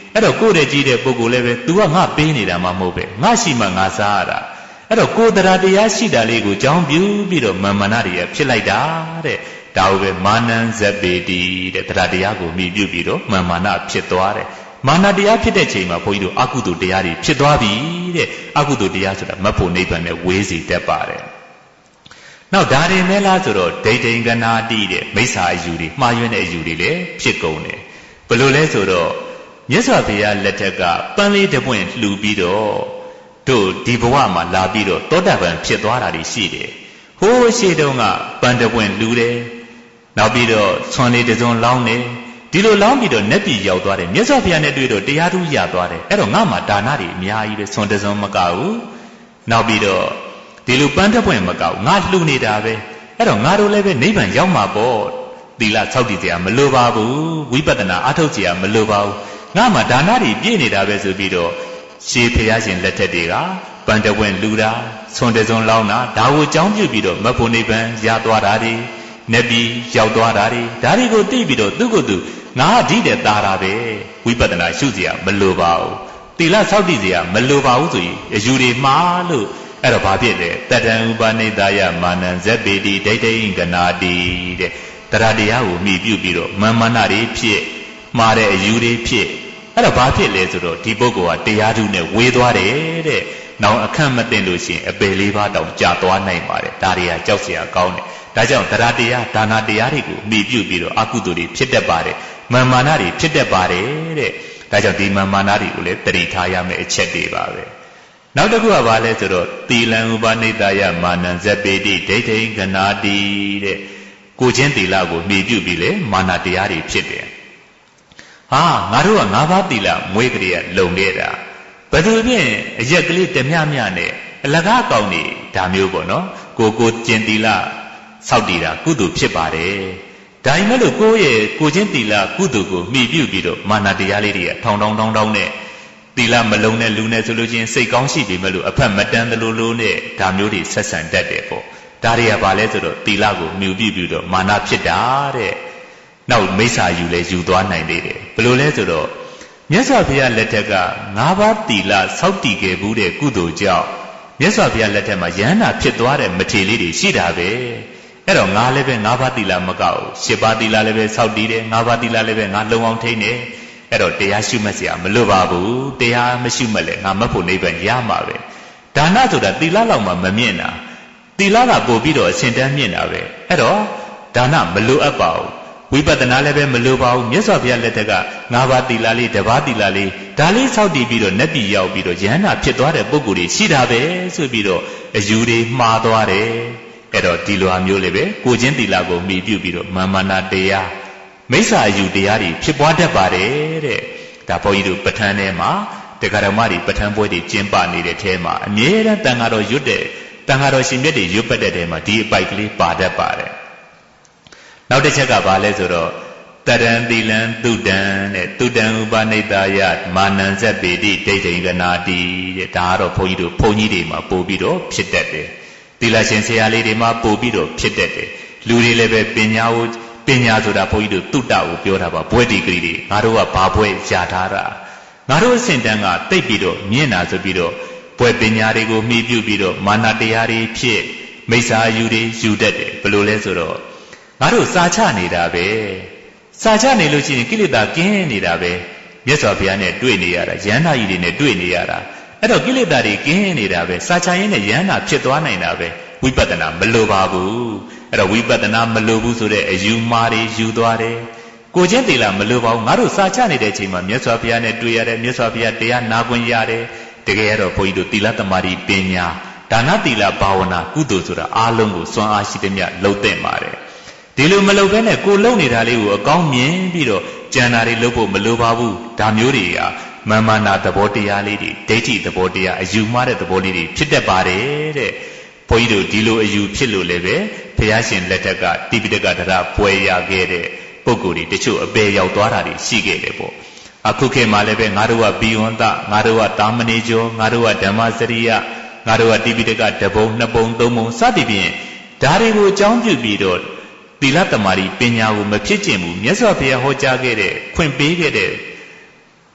အဲ့တော့ကိုယ်တည်းကြီးတဲ့ပုဂ္ဂိုလ်လည်းပဲ तू ကငါပေးနေတာမှမဟုတ်ပဲငါရှိမှငါစားရတာအဲ့တော့ကိုယ်တရားတရားရှိတာလေးကိုကြောင်းပြူပြီးတော့မာနတွေဖြစ်လိုက်တာတဲ့ဒါကိုပဲမာနံဇက်ပေတိတဲ့တရားတရားကိုမြည်ပြုပြီးတော့မာနဖြစ်သွားတယ်မာနတရားဖြစ်တဲ့ချိန်မှာဘုန်းကြီးတို့အကုသိုလ်တရားတွေဖြစ်သွားပြီတဲ့အကုသိုလ်တရားဆိုတာမဖို့နိဗ္ဗာန်နဲ့ဝေးစီတတ်ပါတယ်နောက်ဒါတွေမဲလားဆိုတော့ဒိဋ္ဌိကနာတိတဲ့မိစ္ဆာအယူတွေမှားယွင်းတဲ့အယူတွေလည်းဖြစ်ကုန်တယ်ဘယ်လိုလဲဆိုတော့မြတ်စွာဘုရားလက်ထက်ကပန်းလေးတစ်ပွင့်လှူပြီးတော့တို့ဒီဘဝမှာလာပြီးတော့သောတာပန်ဖြစ်သွားတာတွေရှိတယ်ဟိုးရှိတုန်းကပန်းတစ်ပွင့်လှူတယ်နောက်ပြီးတော့ဆွမ်းလေးတစ်စုံလောင်းတယ်ဒီလိုလောင်းပြီးတော့နတ်ပြည်ရောက်သွားတယ်မြတ်စွာဘုရားနဲ့တွေ့တော့တရားထူးရသွားတယ်အဲ့တော့ငါမှဒါနတွေအများကြီးပဲဆွမ်းတစ်စုံမကဘူးနောက်ပြီးတော့ဒီလိုပန်းတစ်ပွင့်မကဘူးငါလှူနေတာပဲအဲ့တော့ငါတို့လည်းပဲနိဗ္ဗာန်ရောက်မှာပေါ့သီလဆောက်တည်စရာမလိုပါဘူးဝိပဿနာအထုတ်စရာမလိုပါဘူးငါမှဒါနတွေပြည့်နေတာပဲဆိုပြီးတော့ရှေးဖရာရှင်လက်ထက်တွေကပန်းတစ်ပွင့်လှူတာဆွမ်းတစ်စုံလောင်းတာဒါကိုကြောင်းပြုပြီးတော့မဖို့နိဗ္ဗာန်ရသွားတာတွေနတ်ပြည်ရောက်သွားတာတွေဒါတွေကိုသိပြီးတော့သူ့ကိုယ်သူငါအဓိတဲ့သားတာပဲဝိပဿနာရှုစရာမလိုပါဘူးသီလဆောက်တည်စရာမလိုပါဘူးဆိုရင်အယူတွေမှားလို့အဲ့တော့ဘာဖြစ်လဲတတံဥပနိဒာယမာနံဇက်ပေတိဒိဋ္ဌိကနာတိတဲ့တရားတရားကိုမြည်ပြုပြီးတော့မာနတွေဖြစ်မှားတဲ့အယူတွေဖြစ်အဲ့တော့ဘာဖြစ်လဲဆိုတော့ဒီပုဂ္ဂိုလ်ကတရားထုနဲ့ဝေသွားတယ်တဲ့နောက်အခန့်မသိလို့ရှိရင်အပယ်လေးပါးတောင်ကြာသွားနိုင်ပါတယ်ဒါတွေကကြောက်စရာကောင်းတယ်ဒါကြောင့်တရားတရားဒါနတရားတွေကိုမြည်ပြုပြီးတော့အကုသိုလ်တွေဖြစ်တတ်ပါတယ်မာနတွေဖြစ်တတ်ပါတယ်တဲ့ဒါကြောင့်ဒီမာနတွေကိုလည်းတတိထားရမယ့်အချက်တွေပါပဲနောက်တစ်ခုကဘာလဲဆိုတော့သီလံဥပနိဒာယမာနံဇပေတိဒိဋ္ဌိကနာတိတဲ့ကိုချင်းသီလကိုမြည်ပြုပြီးလေမာနတရားတွေဖြစ်တယ်ဟာငါတို့က၅ပါးသီလမွေးကလေးကလုံနေတာဘယ်သူဖြင့်အရက်ကလေးတမျှမျှနဲ့အလကားကောင်းနေဒါမျိုးပေါ့နော်ကိုချင်းသီလဆောက်တည်တာကုသိုလ်ဖြစ်ပါတယ်ဒါပေမဲ့လို့ကိုချင်းသီလကုသိုလ်ကိုမြည်ပြုပြီးတော့မာနတရားလေးတွေကထောင်နဲ့သီလမလုံးတဲ့လူနဲ့ဆိုလို့ချင်းစိတ်ကောင်းရှိပြီမဲ့လို့အဖက်မတန်းသလိုနဲ့ဒါမျိုးတွေဆက်ဆံတတ်တယ်ပေါ့ဒါတွေကဘာလဲဆိုတော့သီလကိုမြည်ပြုပြီးတော့မာနဖြစ်တာတဲ့နောက်မိစ္ဆာယူလဲယူသွားနိုင်သေးတယ်ဘယ်လိုလဲဆိုတော့မြတ်စွာဘုရားလက်ထက်က၅ပါးသီလဆောက်တည်ခဲ့ဘူးတဲ့ကုသိုလ်ကြောင့်မြတ်စွာဘုရားလက်ထက်မှာယန္တာဖြစ်သွားတဲ့မထေလေးတွေရှိတာပဲအဲ့တော့ငါလည်းပဲ၅ပါးသီလမကောက်၈ပါးသီလလည်းပဲဆောက်တည်တယ်၅ပါးသီလလည်းပဲငါလုံအောင်ထိန်းတယ်အဲ့တော့တရားရှုမှတ်စရာမလိုပါဘူးတရားမရှုမှတ်လဲငါမဖို့နိဗ္ဗာန်ရမှာပဲဒါနဆိုတာသီလလောက်မှမမြင့်တာသီလကပို့ပြီးတော့အရှင်တန်းမြင့်တာပဲအဲ့တော့ဒါနမလိုအပ်ပါဘူးဝိပဿနာလည်းပဲမလိုပါဘူးမြတ်စွာဘုရားလက်ထက်က၅ပါးသီလလေးတစ်ပါးသီလလေးဒါလေးဆောက်တည်ပြီးတော့နတ်ပြည်ရောက်ပြီးတော့ယန္တာဖြစ်သွားတဲ့ပုဂ္ဂိုလ်တွေရှိတာပဲဆိုပြီးတော့အယူတွေမှားသွားတယ်အဲ့တော့ဒီလိုအမျိုးလေးပဲကိုချင်းသီလကိုမြည်ပြုပြီးတော့မာနတရားမိစ္ဆာအယူတရားတွေဖြစ်ပွားတတ်ပါတယ်တဲ့ဒါဘုန်းကြီးတို့ပဋ္ဌာန်းထဲမှာတရားဓမ္မတွေပဋ္ဌာန်းပွဲတွေကျင်းပနေတဲ့ထဲမှာအမြဲတမ်းတန်ဃာတော်ရွတ်တဲ့တန်ဃာတော်ရှင်မြတ်တွေရွတ်ပတ်တဲ့ထဲမှာဒီအပိုက်ကလေးပါတတ်ပါတယ်နောက်တစ်ချက်ကဘာလဲဆိုတော့တရံသီလံတုတံတဲ့တုတံဥပနိဒာယမာနံဇက်ပေတိဒိဋ္ဌိကနာတိတဲ့ဒါကတော့ဘုန်းကြီးတွေမှာပို့ပြီးတော့ဖြစ်တတ်တယ်သီလရှင်ဆရာလေးတွေမှာပို့ပြီးတော့ဖြစ်တတ်တယ်လူတွေလည်းပဲပညာဆိုတာဘုန်းကြီးတို့တုတ္တကိုပြောတာပါဘွဲ့ဒီဂရီတွေငါတို့ကဘာဘွဲ့ရထားတာငါတို့အစဉ်တန်းကတိတ်ပြီးတော့မြင့်တာဆိုပြီးတော့ဘွဲ့ပညာတွေကိုမှီပြုပြီးတော့မာနတရားတွေဖြစ်မိစ္ဆာယူတွေယူတတ်တယ်ဘယ်လိုလဲဆိုတော့ငါတို့စာချနေတာပဲစာချနေလို့ရှိရင်ကိလေသာကင်းနေတာပဲမြတ်စွာဘုရားနဲ့တွေ့နေရတာယန္တာကြီးတွေနဲ့တွေ့နေရတာအဲ့တော့ကိလေသာတွေကင်းနေတာပဲစာချရင်နဲ့ယန္တာဖြစ်သွားနိုင်တာပဲဝိပဿနာမလိုပါဘူးအဲ့တော့ဝိပဿနာမလိုဘူးဆိုတဲ့အယူမှားတွေယူသွားတယ်ကိုချင်းသီလမလိုပါဘူးငါတို့စာချနေတဲ့အချိန်မှာမြတ်စွာဘုရားနဲ့တွေ့ရတယ်မြတ်စွာဘုရားတရားနာခွင့်ရတယ်တကယ်ရတော့ဘုန်းကြီးတို့သီလသမာဓိပညာဒါနသီလဘာဝနာကုသိုလ်ဆိုတာအားလုံးကိုစွမ်းအားရှိသမျှလှုပ်သင့်ပါတယ်ဒီလိုမလုပ်ဘဲနဲ့ကိုလုံနေတာလေးကိုအကောင်းမြင်ပြီးတော့ကြံတာတွေလုပ်ဖို့မလိုပါဘူးဒါမျိုးတွေကမာနသဘောတရားလေးတွေဒိဋ္ဌိသဘောတရားအယူမှားတဲ့သဘောလေးတွေဖြစ်တတ်ပါတယ်တဲ့ဘုန်းကြီးတို့ဒီလိုအယူဖြစ်လို့လည်းပဲဘုရားရှင်လက်ထက်ကတိပိဋကဒရပွဲရခဲ့တဲ့ပုဂ္ဂိုလ်တွေတချို့အပေရောက်သွားတာတွေရှိခဲ့တယ်ပေါ့အခုခေတ်မှာလည်းပဲငါတို့ကဘီဝန္တငါတို့ကတာမဏေကျော်ငါတို့ကဓမ္မစရိယငါတို့ကတိပိဋကတပုံနှစ်ပုံသုံးပုံစသည်ဖြင့်ဒါတွေကိုအကြောင်းပြုပြီးတော့သီလသမารီပညာကိုမဖြစ်ကျင်ဘူးမြတ်စွာဘုရားဟောကြားခဲ့တဲ့ခွင့်ပေးခဲ့တဲ့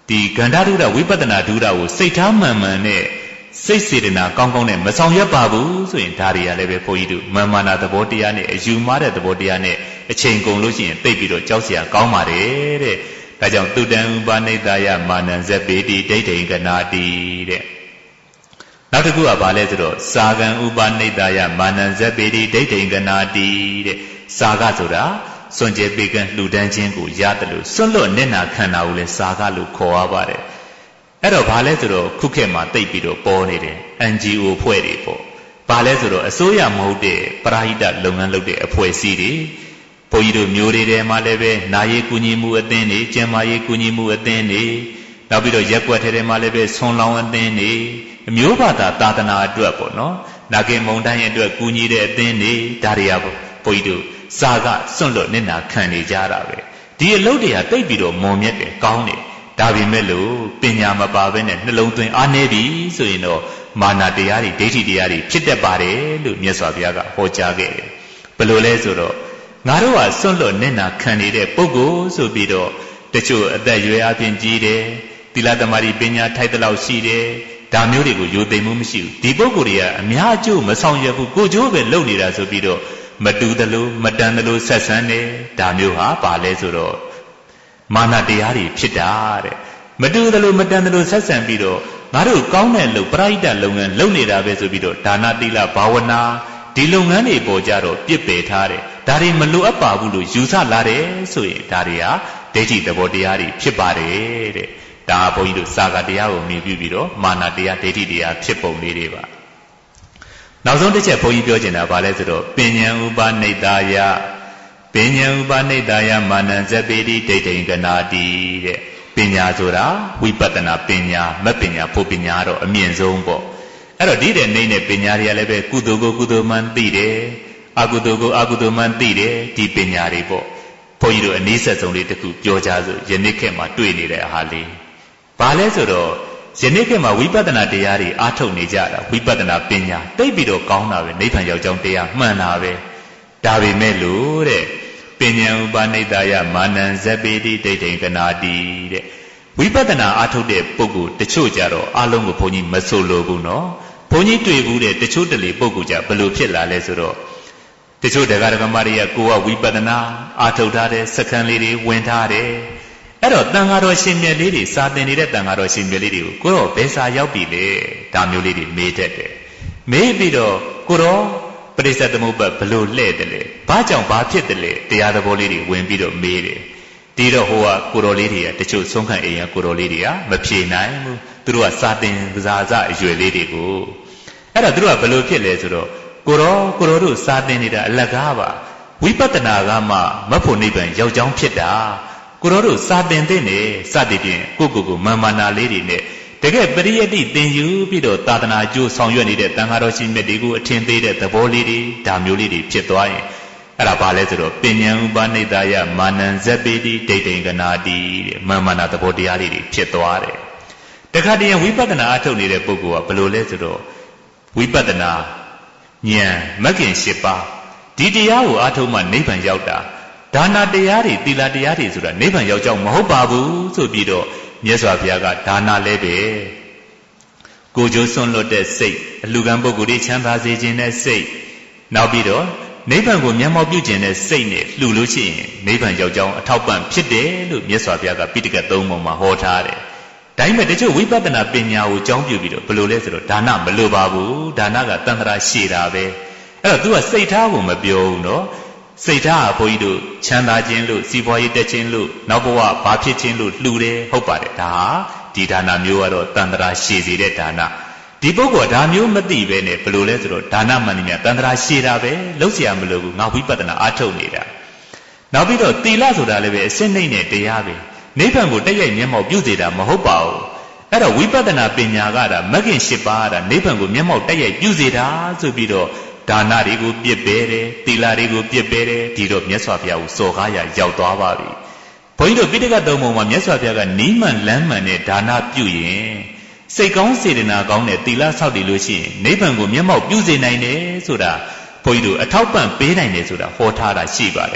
ဒီကန္ဓာဒုရဝိပဿနာဒုရကိုစိတ်ထားမှန်မှန်နဲ့စိတ်စေတနာကောင်းကောင်းနဲ့မဆောင်ရွက်ပါဘူးဆိုရင်ဒါတွေကလည်းပဲဘုန်းကြီးတို့မာမာနာသဘောတရားနဲ့အယူမှားတဲ့သဘောတရားနဲ့အချိန်ကုန်လို့ရှိရင်သိပြီးတော့ကြောက်စရာကောင်းပါတယ်တဲ့ဒါကြောင့်တုတံဥပနိဒာယမာနံဇပေတိဒိဋ္ဌိကနာတိတဲ့နောက်တစ်ခုကဘာလဲဆိုတော့စာကံဥပနိဒာယမာနံဇပေတိဒိဋ္ဌိကနာတိတဲ့စာကဆိုတာစွန့်ကြဲပေကံလှူဒန်းခြင်းကိုရတယ်လို့စွန့်လွတ်မျက်နှာခန္ဓာကိုလည်းစာကလို့ခေါ်ရပါတယ်အဲ့တော့ဘာလဲဆိုတော့ခုခေတ်မှာတိတ်ပြီးတော့ပေါ်နေတယ် NGO ဖွဲ့တွေပေါ့ဘာလဲဆိုတော့အစိုးရမဟုတ်တဲ့ပရဟိတလုပ်ငန်းလုပ်တဲ့အဖွဲ့အစည်းတွေဘုန်းကြီးတို့မျိုးတွေထဲမှာလည်းပဲနာရေးကူညီမှုအသင်းတွေကျန်းမာရေးကူညီမှုအသင်းတွေနောက်ပြီးတော့ရက်ကွက်ထဲမှာလည်းပဲဆွန်လောင်းအသင်းတွေအမျိုးဘာသာသာသနာအတွက်ပေါ့နော်နာကင်မုံတိုင်းအတွက်ကူညီတဲ့အသင်းတွေဒါတွေကဘုန်းကြီးတို့စာကစွန့်လွတ်မျက်နှာခံနေကြတာပဲဒီအလုပ်တွေကတိတ်ပြီးတော့မွန်မြတ်တယ်ကောင်းတယ်ဒါပေမဲ့လို့ပညာမပါဘဲနဲ့နှလုံးသွင်းအားနည်းပြီဆိုရင်တော့မာနတရားတွေဒိဋ္ဌိတရားတွေဖြစ်တတ်ပါတယ်လို့မြတ်စွာဘုရားကဟောကြားခဲ့တယ်ဘယ်လိုလဲဆိုတော့ငါတို့ဟာစွန့်လွတ်မျက်နှာခံနေတဲ့ပုဂ္ဂိုလ်ဆိုပြီးတော့တချို့အသက်ရွယ်အပြင်ကြီးတယ်သီလသမารိပညာထိုက်တဲ့လောက်ရှိတယ်ဒါမျိုးတွေကိုယိုသိမ်မှုမရှိဘူးဒီပုဂ္ဂိုလ်တွေကအများအကျိုးမဆောင်ရွက်ဘူးကိုကျိုးပဲလုပ်နေတာဆိုပြီးတော့မတူသလိုမတန်သလိုဆက်ဆံတယ်ဒါမျိုးဟာဘာလဲဆိုတော့မာနတရားတွေဖြစ်တာတဲ့မတူသလိုမတန်သလိုဆက်ဆံပြီးတော့ငါတို့ကောင်းတဲ့လုပ်ပရိဒတ်လုပ်ငန်းလုပ်နေတာပဲဆိုပြီးတော့ဒါနသီလဘာဝနာဒီလုပ်ငန်းတွေပေါ်ကြတော့ပြစ်ပယ်ထားတယ်ဒါတွေမလိုအပ်ပါဘူးလို့ယူဆလာတယ်ဆိုရင်ဒါတွေဟာဒိဋ္ဌိသဘောတရားတွေဖြစ်ပါတယ်တဲ့ဒါဘုန်းကြီးတို့စာကတရားကိုမြင်ပြီးတော့မာနတရားဒိဋ္ဌိတရားဖြစ်ပုံလေးတွေပါနောက်ဆုံးတစ်ချက်ဘုန်းကြီးပြောချင်တာဘာလဲဆိုတော့ပညာဥပနိဒာယပညာဥပနိဒာယမာနံဇပေတိဒိဋ္ဌိကနာတိတဲ့ပညာဆိုတာဝိပဿနာပညာမပညာဖို့ပညာတော့အမြင့်ဆုံးပေါ့အဲ့တော့ဒီတဲ့နေနဲ့ပညာတွေကလည်းပဲကုသိုလ်ကိုကုသိုလ်မှန်သိတယ်အကုသိုလ်ကိုအကုသိုလ်မှန်သိတယ်ဒီပညာတွေပေါ့ဘုန်းကြီးတို့အနည်းဆက်ဆုံးလေးတစ်ခုပြောကြစို့ယနေ့ခေတ်မှာတွေ့နေတဲ့အားလေးဘာလဲဆိုတော့ယနေ့ခေတ်မှာဝိပဿနာတရားတွေအားထုတ်နေကြတာဝိပဿနာပညာသိပြီးတော့ကောင်းတာပဲနိဗ္ဗာန်ရောက်ကြောင်းတရားမှန်တာပဲဒါပေမဲ့လို့တဲ့ပညာဥပနိဒာယမာနံဇပေတိဒိဋ္ဌိကနာတိတဲ့ဝိပဿနာအားထုတ်တဲ့ပုဂ္ဂိုလ်တချို့ကြတော့အားလုံးကိုဘုန်းကြီးမဆိုလိုဘူးနော်ဘုန်းကြီးတွေ့ဘူးတဲ့တချို့တလေပုဂ္ဂိုလ်ကြဘယ်လိုဖြစ်လာလဲဆိုတော့တချို့တရားဓမ္မတွေကကိုယ်ကဝိပဿနာအားထုတ်ထားတဲ့စက္ကန့်လေးတွေဝင်ထားတယ်အဲ့တော့တန်ဃာတော်ရှင်မြတ်လေးတွေစာသင်နေတဲ့တန်ဃာတော်ရှင်မြတ်လေးတွေကိုကိုတော့ဘယ်စာရောက်ပြီလဲဒါမျိုးလေးတွေမေးတတ်တယ်မေးပြီးတော့ကိုတော့ပရိစ္ဆေသမုပ္ပါဘလို့လှဲ့တယ်လေဘာကြောင့်ဘာဖြစ်တယ်လေတရားသဘောလေးတွေဝင်ပြီးတော့မေးတယ်ဒီတော့ဟိုကကိုတော်လေးတွေကတချို့ဆုံးခံအိမ်ရကိုတော်လေးတွေကမဖြေနိုင်ဘူးသူတို့ကစာသင်ကစားစအရွယ်လေးတွေကိုအဲ့တော့သူတို့ကဘလို့ဖြစ်လဲဆိုတော့ကိုတော်တို့စာသင်နေတာအလကားပါဝိပဿနာကမှမဖို့နိဗ္ဗာန်ရောက်ကြောင်းဖြစ်တာကိုတော်တို့စာသင်တဲ့နေစသည်ဖြင့်ကိုမာမနာလေးတွေနဲ့တကယ်ပရိယတ္တိသင်ယူပြီးတော့သာသနာကျိုးဆောင်ရွက်နေတဲ့တန်ဃာတော်ရှင်မြတ်တွေကိုအထင်သေးတဲ့သဘောလေးတွေဒါမျိုးလေးတွေဖြစ်သွားရင်အဲ့ဒါဘာလဲဆိုတော့ပညာဥပနိဒာယမာနံဇပေတိဒိဋ္ဌိကနာတိတဲ့မာနသဘောတရားလေးတွေဖြစ်သွားတယ်တခါတည်းဝိပဿနာအထုတ်နေတဲ့ပုဂ္ဂိုလ်ကဘယ်လိုလဲဆိုတော့ဝိပဿနာဉာဏ်မဂ်ခင်၈ပါးဒီတရားကိုအထုတ်မှနိဗ္ဗာန်ရောက်တာဒါနတရားတွေသီလတရားတွေဆိုတာနိဗ္ဗာန်ရောက်ကြောင်းမဟုတ်ပါဘူးဆိုပြီးတော့မြတ်စွာဘုရားကဒါနလည်းပဲကိုကျိုးစွန့်လွတ်တဲ့စိတ်အလှူခံပုဂ္ဂိုလ်တွေချမ်းသာစေခြင်းနဲ့စိတ်နောက်ပြီးတော့နိဗ္ဗာန်ကိုမျက်မှောက်ပြုခြင်းနဲ့စိတ်နဲ့လှူလို့ရှိရင်နိဗ္ဗာန်ရောက်ကြောင်းအထောက်ပံ့ဖြစ်တယ်လို့မြတ်စွာဘုရားကပိဋကတ်၃ပုံမှာဟောထားတယ်။ဒါပေမဲ့တချို့ဝိပဿနာပညာကိုကြောင်းပြုပြီးတော့ဘယ်လိုလဲဆိုတော့ဒါနမလိုပါဘူးဒါနကတန်ត្រာရှည်တာပဲအဲ့တော့ तू ကစိတ်ထားကိုမပြောဘူးနော်စိတ်ထားကဘုန်းကြီးတို့ချမ်းသာခြင်းလို့စီးပွားရေးတက်ခြင်းလို့နောက်ဘဝဘာဖြစ်ခြင်းလို့လှူတယ်ဟုတ်ပါတယ်ဒါဟာဒီဒါနမျိုးကတော့တန်ត្រာရှည်စေတဲ့ဒါနဒီပုဂ္ဂိုလ်ဒါမျိုးမသိပဲနဲ့ဘယ်လိုလဲဆိုတော့ဒါနမှန်နေမြတန်ត្រာရှည်တာပဲလုံးเสียမလို့ဘူးငါဝိပဿနာအားထုတ်နေတာနောက်ပြီးတော့သီလဆိုတာလည်းပဲအစစ်နှိမ့်တဲ့တရားပဲနိဗ္ဗာန်ကိုတက်ရိုက်မျက်မှောက်ပြုစေတာမဟုတ်ပါဘူးအဲ့တော့ဝိပဿနာပညာကဒါမဂ်ခင်၈ပါးကနိဗ္ဗာန်ကိုမျက်မှောက်တက်ရိုက်ပြုစေတာဆိုပြီးတော့ဒါနတွေကိုပြစ်ပယ်တယ်သီလတွေကိုပြစ်ပယ်တယ်ဒီတော့မြတ်စွာဘုရားကိုစော်ကားရရောက်သွားပါပြီဘုန်းကြီးတို့ပိဋကတ်သုံးပုံမှာမြတ်စွာဘုရားကနီးမှန်လမ်းမှန်နဲ့ဒါနပြုရင်စိတ်ကောင်းစေတနာကောင်းတဲ့သီလဆောက်တည်လို့ရှိရင်နိဗ္ဗာန်ကိုမျက်မှောက်ပြုစေနိုင်တယ်ဆိုတာဘုန်းကြီးတို့အထောက်ပံ့ပေးနိုင်တယ်ဆိုတာဟောထားတာရှိပါတယ်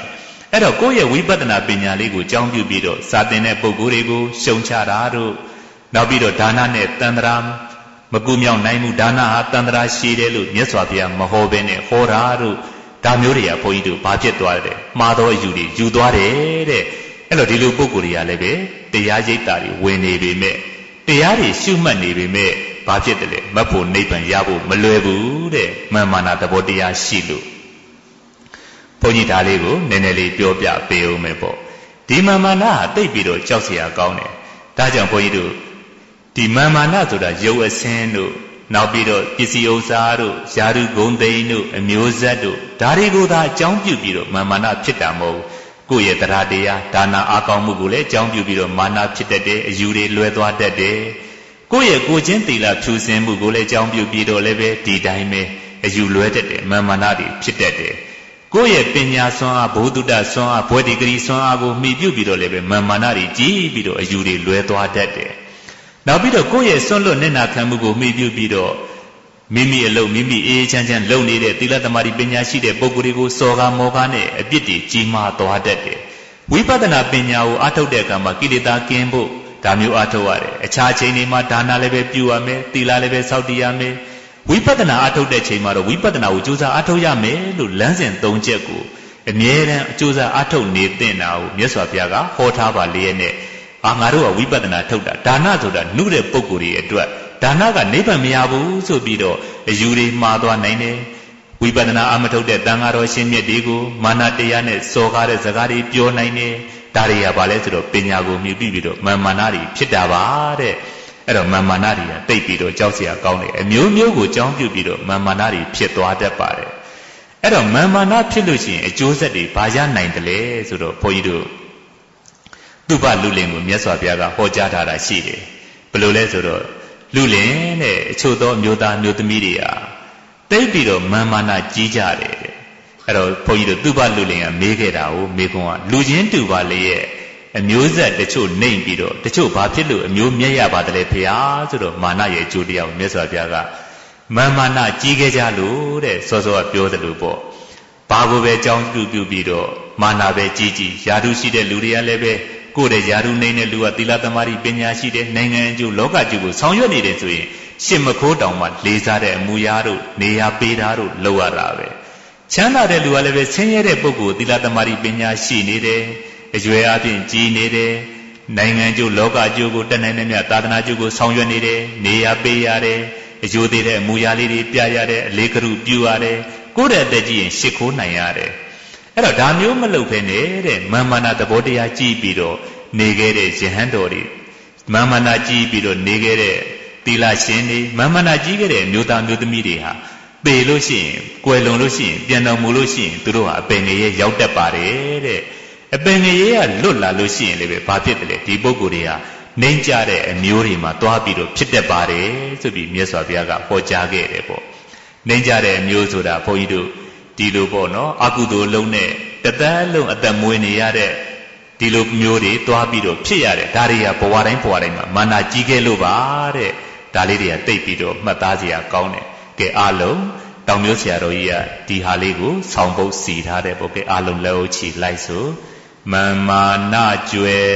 အဲ့တော့ကိုယ့်ရဲ့ဝိပဿနာပညာလေးကိုကြောင်းပြုပြီးတော့စာသင်တဲ့ပုဂ္ဂိုလ်တွေကိုရှုံချတာတို့နောက်ပြီးတော့ဒါနနဲ့တန်ត្រာမကူမြောက်နိုင်မှုဒါနဟာတန်ត្រာရှိတယ်လို့မြတ်စွာဘုရားမဟောဘဲနဲ့ဟောတာတို့ဒါမျိုးတွေကဘုန်းကြီးတို့ဘာဖြစ်သွားတယ်မှားသောအယူတွေယူသွားတယ်တဲ့အဲ့တော့ဒီလိုပုဂ္ဂိုလ်တွေကလည်းပဲတရားရိပ်တာတွေဝင်နေပေမဲ့တရားတွေရှုမှတ်နေပေမဲ့ဘာဖြစ်တယ်လဲမဖို့နိဗ္ဗာန်ရဖို့မလွယ်ဘူးတဲ့မာမာနာသဘောတရားရှိလို့ဘုန်းကြီးဒါလေးကိုနည်းနည်းလေးပြောပြပေးဦးမယ်ပေါ့ဒီမာမာနာကတိတ်ပြီးတော့ကြောက်စရာကောင်းတယ်ဒါကြောင့်ဘုန်းကြီးတို့ဒီမာမာနာဆိုတာရုပ်အစင်းတို့နောက်ပြီးတော့ပစ္စည်းဥစ္စာတို့ယာရုဂုံသိန်းတို့အမျိုးဆက်တို့ဒါတွေကိုသာအကြောင်းပြုပြီးတော့မာမာနာဖြစ်တာမဟုတ်ကိုယ့်ရဲ့တရားတရားဒါနာအားကောင်းမှုကိုလည်းအကြောင်းပြုပြီးတော့မာနာဖြစ်တတ်တယ်အယူတွေလွဲသွားတတ်တယ်ကိုယ့်ရဲ့ကိုယ်ချင်းသီလဖြူစင်မှုကိုလည်းအကြောင်းပြုပြီးတော့လည်းပဲဒီတိုင်းပဲအယူလွဲတတ်တယ်မာနာတွေဖြစ်တတ်တယ်ကိုယ့်ရဲ့ပညာစွမ်းအားဘုဒ္ဓတစွမ်းအားဘွဲဒီဂရီစွမ်းအားကိုမှီပြုပြီးတော့လည်းပဲမာနာတွေကြီးပြီးတော့အယူတွေလွဲသွားတတ်တယ်နောက်ပြီးတော့ကိုယ့်ရဲ့စွန့်လွတ်နေနာခံမှုကိုမှီပြုပြီးတော့မိမိအလုပ်မိမိအေးချမ်းချမ်းလုပ်နေတဲ့သီလသမารိပညာရှိတဲ့ပုဂ္ဂိုလ်တွေကိုစော်ကားမော်ကားနဲ့အပြစ်တွေကြီးမားသွားတတ်တယ်ဝိပဿနာပညာကိုအားထုတ်တဲ့အခါမှာကိလေသာကင်းဖို့ဒါမျိုးအားထုတ်ရတယ်အခြားချိန်တွေမှာဒါနလည်းပဲပြုရမယ်သီလလည်းပဲစောင့်တည်ရမယ်ဝိပဿနာအားထုတ်တဲ့ချိန်မှာတော့ဝိပဿနာကိုကြိုးစားအားထုတ်ရမယ်လို့လမ်းစဉ်၃ချက်ကိုအမြဲတမ်းကြိုးစားအားထုတ်နေသင့်တာကိုမြတ်စွာဘုရားကဟောထားပါလေရဲ့ငါတို့ကဝိပဿနာထုတ်တာဒါနဆိုတာနှုတဲ့ပုဂ္ဂိုလ်တွေအတွက်ဒါနကနိဗ္ဗာန်မရဘူးဆိုပြီးတော့အယူတွေမှားသွားနိုင်တယ်ဝိပဿနာအမထုတ်တဲ့တန်ဃာတော်ရှင်မြတ်တွေကိုမာနတရားနဲ့စော်ကားတဲ့စကားတွေပြောနိုင်တယ်ဒါတွေကဘာလဲဆိုတော့ပညာကိုမြှုပ်ပြီးတော့မာနတွေဖြစ်တာပါတဲ့အဲ့တော့မာနတွေကတိတ်ပြီးတော့ကြောက်စရာကောင်းတယ်အမျိုးမျိုးကိုကြောင်းပြုပြီးတော့မာနတွေဖြစ်သွားတတ်ပါတယ်အဲ့တော့မာနဖြစ်လို့ရှိရင်အကျိုးဆက်တွေဘာရနိုင်တယ်လဲဆိုတော့ဘုန်းကြီးတို့သူပလူလင်ကိုမြတ်စွာဘုရားကဟောကြားထားတာရှိတယ်ဘယ်လိုလဲဆိုတော့လူလင်တဲ့အချို့သောမျိုးသားမျိုးသမီးတွေဟာတိတ်ပြီးတော့မာနကြီးကြတယ်တဲ့အဲ့တော့ဘုန်းကြီးတို့သူပလူလင်ကမေးခဲ့တာကိုမေးခွန်းကလူချင်းတူပါလေရဲ့အမျိုးဆက်တချို့နှိမ့်ပြီးတော့တချို့ဘာဖြစ်လို့အမျိုးမြတ်ရပါတလဲဖေဟာဆိုတော့မာနရဲ့အကျိုးတရားကိုမြတ်စွာဘုရားကမာနကြီးခဲ့ကြလို့တဲ့စောစောကပြောတယ်လို့ပေါ့ဘာကိုပဲကြောင်းပြုပြီးတော့မာနပဲကြီးယာတုရှိတဲ့လူတွေကလည်းပဲကိုယ်တဲ့ယာရုနေတဲ့လူကသီလသမารိပညာရှိတဲ့နိုင်ငံအကျိုးလောကကျိုးကိုဆောင်ရွက်နေတယ်ဆိုရင်ရှင်မခိုးတောင်မှလေးစားတဲ့အမူအရာတို့နေရာပေးတာတို့လုပ်ရတာပဲချမ်းသာတဲ့လူကလည်းပဲဆင်းရဲတဲ့ပုဂ္ဂိုလ်သီလသမารိပညာရှိနေတယ်အရွယ်အပြင်ကြီးနေတယ်နိုင်ငံကျိုးလောကကျိုးကိုတက်နိုင်တဲ့မြတ်သာသနာကျိုးကိုဆောင်ရွက်နေတယ်နေရာပေးရတယ်အကျိုးသေးတဲ့အမူအရာလေးတွေပြရတယ်အလေးကရုပြုရတယ်ကိုယ်တဲ့အသက်ကြီးရင်ရှ िख ိုးနိုင်ရတယ်အဲ့တော့ဒါမျိုးမလုပ်ဘဲနဲ့တဲ့မာနသဘောတရားကြီးပြီးတော့နေခဲ့တဲ့ယဟန်တော်တွေမာနကြီးပြီးတော့နေခဲ့တဲ့သီလရှင်တွေမာနကြီးခဲ့တဲ့မျိုးသားမျိုးသမီးတွေဟာပေလို့ရှိရင်ကွယ်လွန်လို့ရှိရင်ပြန်တော်မူလို့ရှိရင်သူတို့ဟာအပင်ငရဲရောက်တတ်ပါတယ်တဲ့အပင်ငရဲကလွတ်လာလို့ရှိရင်လည်းပဲဘာဖြစ်တယ်လဲဒီပုဂ္ဂိုလ်တွေဟာနှိမ့်ကြတဲ့အမျိုးတွေမှာတွားပြီးတော့ဖြစ်တတ်ပါတယ်ဆိုပြီးမြတ်စွာဘုရားကဟောကြားခဲ့တယ်ပေါ့နှိမ့်ကြတဲ့အမျိုးဆိုတာဘုန်းကြီးတို့ဒီလိုပေါ့နော်အကုသိုလ်လုံးနဲ့တသက်လုံးအသက်မွေးနေရတဲ့ဒီလိုမျိုးတွေတွားပြီးတော့ဖြစ်ရတယ်ဒါတွေကဘဝတိုင်းမှာမာနကြီးခဲ့လို့ပါတဲ့ဒါလေးတွေကတိတ်ပြီးတော့မှတ်သားစရာကောင်းတယ်ကဲအားလုံးတောင်မျိုးဆရာတော်ကြီးကဒီဟာလေးကိုဆောင်းပုတ်စီထားတဲ့ပေါ့ကဲအားလုံးလက်အုပ်ချီလိုက်ဆိုမာနကျွယ်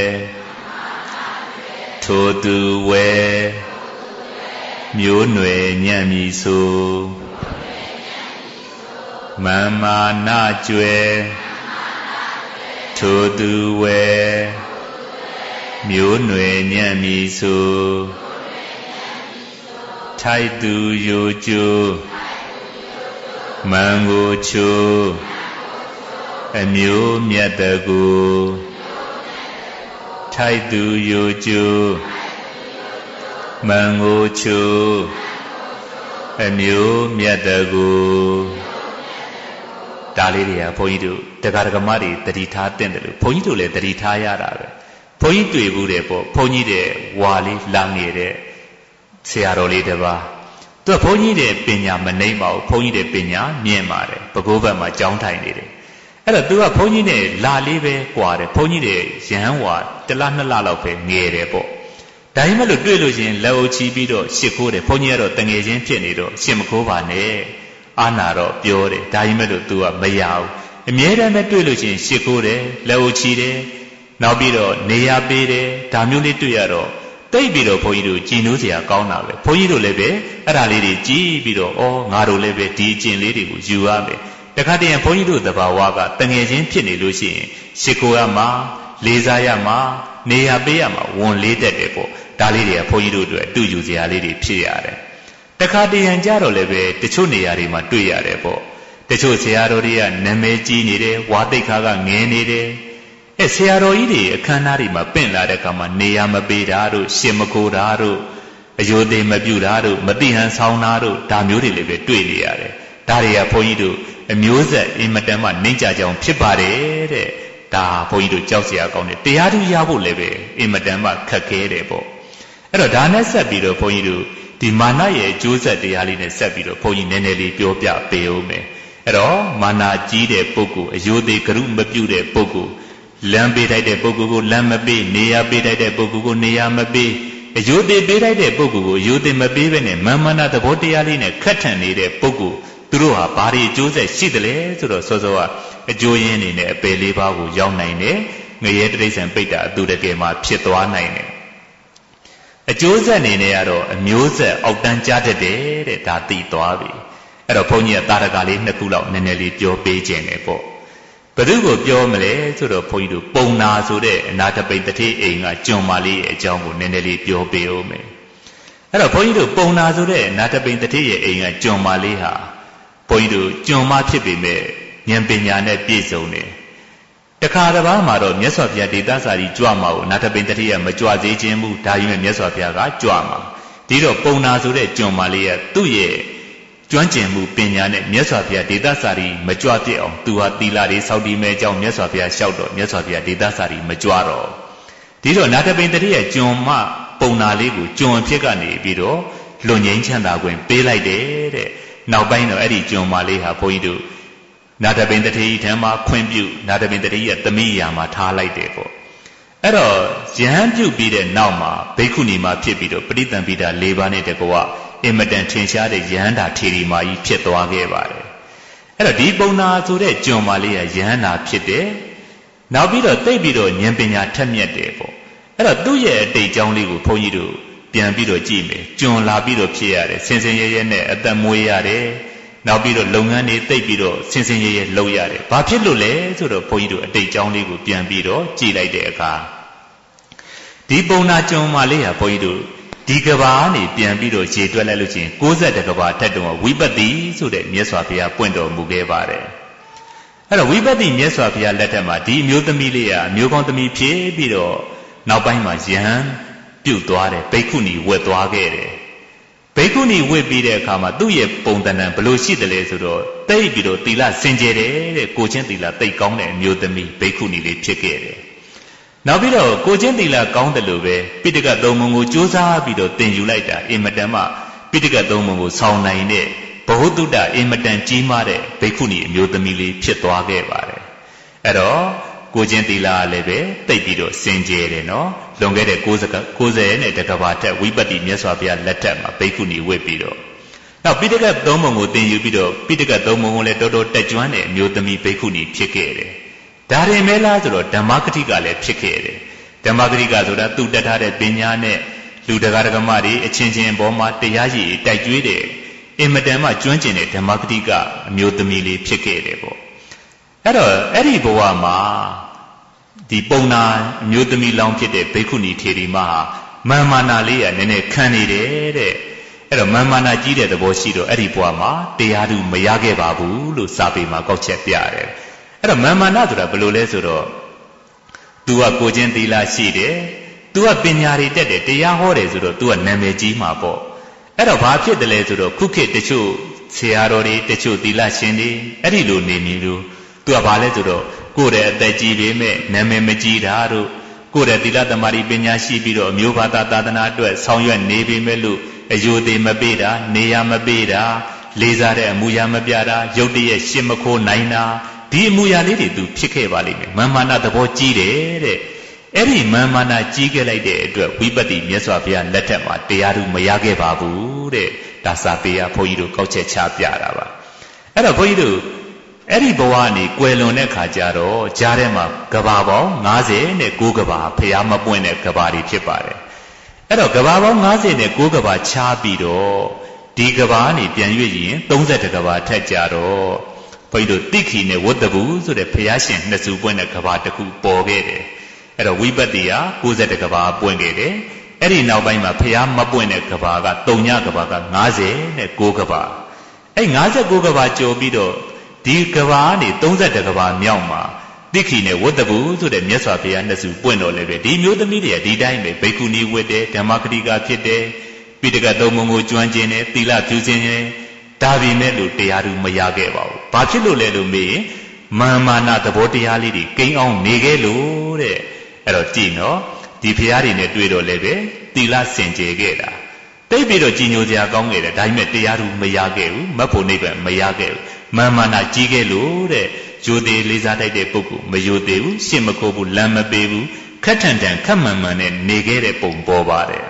ထိုသူဝဲမျိုးနွယ်ညံ့မည်ဆိုမာနကျွယ်ထိုသူဝဲမျိုးနွယ်ညံ့မည်ဆိုထိုက်သူယိုကျိုးမန်ကိုချိုးအမျိုးမြတ်တကူထိုက်သူယိုကျိုးမန်ကိုချိုးအမျိုးမြတ်တကူဒါလေးတွေကဘုန်းကြီးတို့တရားဓမ္မတွေတတိထားတဲ့တယ်လို့ဘုန်းကြီးတို့လည်းတတိထားရတာပဲဘုန်းကြီးတွေ့ဘူးတယ်ပေါ့ဘုန်းကြီးတဲ့ဝါလေးလောင်နေတဲ့ဆရာတော်လေးတစ်ပါးသူကဘုန်းကြီးတဲ့ပညာမနှိမ့်ပါဘူးဘုန်းကြီးတဲ့ပညာမြင့်ပါတယ်ပဲခူးဘက်မှာကျောင်းထိုင်နေတယ်အဲ့တော့သူကဘုန်းကြီးနဲ့လာလေးပဲကွာတယ်ဘုန်းကြီးတဲ့ရဟန်းဝါတစ်လနှစ်လလောက်ပဲငယ်တယ်ပေါ့ဒါမှမဟုတ်တွေ့လို့ချင်းလက်အုပ်ချီပြီးတော့ရှ िख ိုးတယ်ဘုန်းကြီးကတော့တငယ်ချင်းဖြစ်နေတော့ရှ िख မခိုးပါနဲ့အာနာတော့ပြောတယ်ဒါမှမဟုတ် तू ကမရဘူးအမြဲတမ်းပဲတွေ့လို့ချင်းရှ िख ိုးတယ်လက်အုပ်ချီတယ်နောက်ပြီးတော့နေရပေးတယ်ဒါမျိုးလေးတွေ့ရတော့တိတ်ပြီးတော့ဘုန်းကြီးတို့ကြည်နိုးစရာကောင်းတာပဲဘုန်းကြီးတို့လည်းပဲအဲ့ဒါလေးတွေကြည်ပြီးတော့ဩငါတို့လည်းပဲဒီအကျင့်လေးတွေကိုယူရမယ်တခါတည်းဘုန်းကြီးတို့သဘာဝကတငယ်ချင်းဖြစ်နေလို့ရှိရင်ရှ िख ိုးရမှာလေးစားရမှာနေရပေးရမှာဝန်လေးတက်တယ်ပေါ့ဒါလေးတွေကဘုန်းကြီးတို့အတွက်အတူယူစရာလေးတွေဖြစ်ရတယ်တခါတည်းကြတော့လည်းပဲတချို့နေရာတွေမှာတွေ့ရတယ်ပေါ့တချို့ဆရာတော်တွေကနာမည်ကြီးနေတယ်ဝါတိတ်ခါကငင်းနေတယ်ဆရာတော်ကြီးတွေအခမ်းအနားတွေမှာပင့်လာတဲ့အခါမှာနေရာမပေးတာတို့ရှင်မကိုတာတို့အယိုသေးမပြုတာတို့မတိဟန်ဆောင်တာတို့ဒါမျိုးတွေလည်းပဲတွေ့နေရတယ်ဒါတွေကဘုန်းကြီးတို့အမျိုးဆက်အင်မတန်မှနှိမ့်ကြကြောင်ဖြစ်ပါတယ်တဲ့ဒါဘုန်းကြီးတို့ကြောက်စရာကောင်းတယ်တရားသူရဖို့လည်းပဲအင်မတန်မှခက်ခဲတယ်ပေါ့အဲ့တော့ဒါနဲ့ဆက်ပြီးတော့ဘုန်းကြီးတို့ဒီမာနရဲ့အကျိုးဆက်တရားလေးနဲ့ဆက်ပြီးတော့ဘုန်းကြီးနည်းနည်းလေးပြောပြပေးဦးမယ်အဲ့တော့မာနကြီးတဲ့ပုဂ္ဂိုလ်အယိုသေးကရုမပြုတဲ့ပုဂ္ဂိုလ်လမ်းပေးထိုက်တဲ့ပုဂ္ဂိုလ်ကိုလမ်းမပေးနေရာပေးထိုက်တဲ့ပုဂ္ဂိုလ်ကိုနေရာမပေးအယိုသေးပေးထိုက်တဲ့ပုဂ္ဂိုလ်ကိုအယိုသေးမပေးဘဲနဲ့မာနသဘောတရားလေးနဲ့ခက်ထန်နေတဲ့ပုဂ္ဂိုလ်သူတို့ဟာဘာတွေအကျိုးဆက်ရှိတယ်လဲဆိုတော့စောစောကအကျိုးရင်းနေနဲ့အပယ်လေးပါးကိုရောက်နိုင်တယ်ငရဲတိရစ္ဆာန်ပိဋ္ဌာအတူတကယ်မှဖြစ်သွားနိုင်တယ်အကျိုးဆက်နေနဲ့ကတော့အမျိုးဆက်အောက်တန်းကြားတတ်တယ်တဲ့ဒါသိသွားပြီအဲ့တော့ဘုန်းကြီးကတာရကလေးနှစ်ခုလောက်နည်းနည်းလေးပြောပေးခြင်းတယ်ပေါ့ဘယ်သူကိုပြောမလဲဆိုတော့ဘုန်းကြီးတို့ပုံနာဆိုတဲ့အနာတပိတ္တိအိမ်ကကျွံမလေးရဲ့အကြောင်းကိုနည်းနည်းလေးပြောပေးဦးမယ်အဲ့တော့ဘုန်းကြီးတို့ပုံနာဆိုတဲ့အနာတပိတ္တိရဲ့အိမ်ကကျွံမလေးဟာဘုန်းကြီးတို့ကျွံမဖြစ်ပေမဲ့ဉာဏ်ပညာနဲ့ပြည့်စုံတယ်တခါတစ်ပါးမှာတော့မြတ်စွာဘုရားဒေသစာကြီးကြွမှာကိုအနာတပိတ္တိကမကြွစေခြင်းဘူးဒါကြီးမဲ့မြတ်စွာဘုရားကကြွမှာဒီတော့ပုံနာဆိုတဲ့ကျွံမလေးကသူ့ရဲ့ကျွမ်းကျင်မှုပညာနဲ့မြတ်စွာဘုရားဒေသစာရီမကြွပြစ်အောင်သူဟာသီလတွေစောင့်တည်မဲ့အကြောင်းမြတ်စွာဘုရားလျှောက်တော့မြတ်စွာဘုရားဒေသစာရီမကြွတော့ဒီတော့နာတပိတ္တိရဲ့ကျွံမပုံနာလေးကိုကျွံအဖြစ်ကနေပြီးတော့လွန်ငင်းချမ်းသာခွင့်ပေးလိုက်တယ်တဲ့နောက်ပိုင်းတော့အဲ့ဒီကျွံမလေးဟာဘုန်းကြီးတို့နာတပိတ္တိထံမှာခွင့်ပြုနာတပိတ္တိရဲ့သမီးရာမှာထားလိုက်တယ်ပေါ့အဲ့တော့ယဟန်ပြုပြီးတဲ့နောက်မှာဘိက္ခုနီမှာဖြစ်ပြီးတော့ပဋိသင်္ပိတာ၄ပါးနဲ့တကွအင်မတန်ထင်ရှားတဲ့ယဟန္တာထေရီမာကြီးဖြစ်သွားခဲ့ပါတယ်အဲ့တော့ဒီပုံနာဆိုတဲ့ကျွံမလေးကယဟန္တာဖြစ်တယ်နောက်ပြီးတော့သိပြီးတော့ဉာဏ်ပညာထက်မြက်တယ်ပေါ့အဲ့တော့သူ့ရဲ့အတိတ်အကြောင်းလေးကိုဘုန်းကြီးတို့ပြန်ပြီးတော့ကြည့်မယ်ကျွံလာပြီးတော့ဖြစ်ရတယ်စင်စင်ရဲရဲနဲ့အသက်မွေးရတယ်နောက်ပြီးတော့လုပ်ငန်းတွေသိပြီးတော့စင်စင်ရဲရဲလုပ်ရတယ်ဘာဖြစ်လို့လဲဆိုတော့ဘုန်းကြီးတို့အတိတ်အကြောင်းလေးကိုပြန်ပြီးတော့ကြည့်လိုက်တဲ့အခါဒီပုံနာကျွံမလေးဟာဘုန်းကြီးတို့ဒီကဘာကနေပြန်ပြီးတော့ရေတွက်လိုက်လို့ချင်း60ကဘာထက်တော့ဝိပဿနာဆိုတဲ့မြတ်စွာဘုရားပွင့်တော်မူခဲ့ပါတယ်အဲ့တော့ဝိပဿနာမြတ်စွာဘုရားလက်ထက်မှာဒီအမျိုးသမီးလေးကအမျိုးကောင်းသမီးဖြစ်ပြီးတော့နောက်ပိုင်းမှာယဟန်ပြုတ်သွားတယ်ဘိက္ခုနီဝတ်သွားခဲ့တယ်ဘိက္ခုနီဝတ်ပြီးတဲ့အခါမှာသူ့ရဲ့ပုံသဏ္ဍာန်ဘယ်လိုရှိတယ်လဲဆိုတော့တိတ်ပြီးတော့သီလစင်ကြယ်တယ်တဲ့ကိုချင်းသီလတိတ်ကောင်းတဲ့အမျိုးသမီးဘိက္ခုနီလေးဖြစ်ခဲ့တယ်နောက်ပြီးတော့ကိုချင်းသီလကောင်းတယ်လို့ပဲပိဋကသုံးပုံကိုကြိုးစားပြီးတော့သင်ယူလိုက်တာအင်မတန်မှပိဋကသုံးပုံကိုဆောင်းနိုင်တဲ့ဘဟုတုတ္တအင်မတန်ကြီးမားတဲ့ဘိက္ခုနီအမျိုးသမီးလေးဖြစ်သွားခဲ့ပါတယ်အဲ့တော့ကိုချင်းသီလလည်းပဲတိတ်ပြီးတော့စင်ကြယ်တယ်နော်လွန်ခဲ့တဲ့90နဲ့တကဘာထက်ဝိပဿနာမြတ်စွာဘုရားလက်ထက်မှာဘိက္ခုနီဝတ်ပြီးတော့နောက်ပိဋကသုံးပုံကိုသင်ယူပြီးတော့ပိဋကသုံးပုံကိုလည်းတော်တော်တက်ကြွတဲ့အမျိုးသမီးဘိက္ခုနီဖြစ်ခဲ့တယ်ဒါရင်မဲလားဆိုတော့ဓမ္မဂတိကလည်းဖြစ်ခဲ့တယ်ဓမ္မဂတိကဆိုတာသူတက်ထားတဲ့ပညာနဲ့လူတရားဓမ္မတွေအချင်းချင်းဘောမှာတရားရည်တိုက်ကြွေးတယ်အင်မတန်မှကျွမ်းကျင်တဲ့ဓမ္မဂတိကအမျိုးသမီးလေးဖြစ်ခဲ့တယ်ပေါ့အဲ့တော့အဲ့ဒီဘဝမှာဒီပုံနာအမျိုးသမီးလောင်းဖြစ်တဲ့ဘိက္ခုနီထေရီမဟာမာမာနာလေးကနည်းနည်းခံနေတယ်တဲ့အဲ့တော့မာမာနာကြီးတဲ့သဘောရှိတော့အဲ့ဒီဘဝမှာတရားသူမရခဲ့ပါဘူးလို့စာပေမှာကောက်ချက်ပြတယ်အဲ့တော့မာမာနာဆိုတာဘယ်လိုလဲဆိုတော့ तू ကကိုချင်းသီလရှိတယ် तू ကပညာတွေတက်တယ်တရားဟောတယ်ဆိုတော့ तू ကနာမည်ကြီးမှာပေါ့အဲ့တော့ဘာဖြစ်တယ်လဲဆိုတော့ခုခေတ်တချို့ဆရာတော်တွေတချို့သီလရှင်တွေအဲ့ဒီလိုနေနေလို့ तू ကဘာလဲဆိုတော့ကိုယ်ရဲ့အသက်ကြီးပေမဲ့နာမည်မကြီးတာတို့ကိုယ်ရဲ့သီလသမารိပညာရှိပြီးတော့အမျိုးဘာသာသာသနာအတွက်ဆောင်ရွက်နေပေမဲ့လို့အယိုသေးမပေးတာနေရမပေးတာလေးစားတဲ့အမူအရာမပြတာရုပ်တရက်ရှင်းမခိုးနိုင်တာဒီအမူအရာလေးတွေ तू ဖြစ်ခဲ့ပါလိမ့်မယ်မာနသဘောကြီးတယ်တဲ့အဲ့ဒီမာနကြီးခဲ့လိုက်တဲ့အတွက်ဝိပဿနာမြတ်စွာဘုရားလက်ထက်မှာတရားသူမရခဲ့ပါဘူးတဲ့ဒါစာပေကဘုန်းကြီးတို့ကောက်ချက်ချပြတာပါအဲ့တော့ဘုန်းကြီးတို့ Eri Bawani, Quelon Kajaro, Jarema, Gababo, Nazi, ne Gugaba, Payama Buene, Gabari Chipare. Ero Gababo, Nazi, ne Gugaba, Chabido, Digabani, Pianui, Donzetagaba, Tajaro, Paido Tiki, ne Wodabu, so the Payashin, Nasu Buena Kabataku, Bogede. Ero Wibadia, Guzetagaba, Buengede, Eri now by my Payama Buene Kabaga, Tonya Gabaga, Nazi, ne Gugaba. A Naza Gugaba Jobido. Di Gavani, Donza de Gava, Miama, Dikine, what the boo to the Miasapi and the Subueno leve, Di Mu the media, Di Dime, Bekuni with the Tamakriga Pite, Pitega Domongo Juanjene, Tila Tuzine, Davi Melu, Tearu Mayageva, Pachilu Lelu me, Mamma not the Botiality, King on Nigelu, Erotino, Di Piarine Duido leve, Tila Senjegeda. Baby Gino Diagongere, Dime Tearu Mayageu, Mapo Neighbor Mayageu. Mamana Jigelu, Jude Lizade de Buku, Mayudeu, Simakobu, Lama Bebu, Katantan, Kamaman, and Negere Bombare.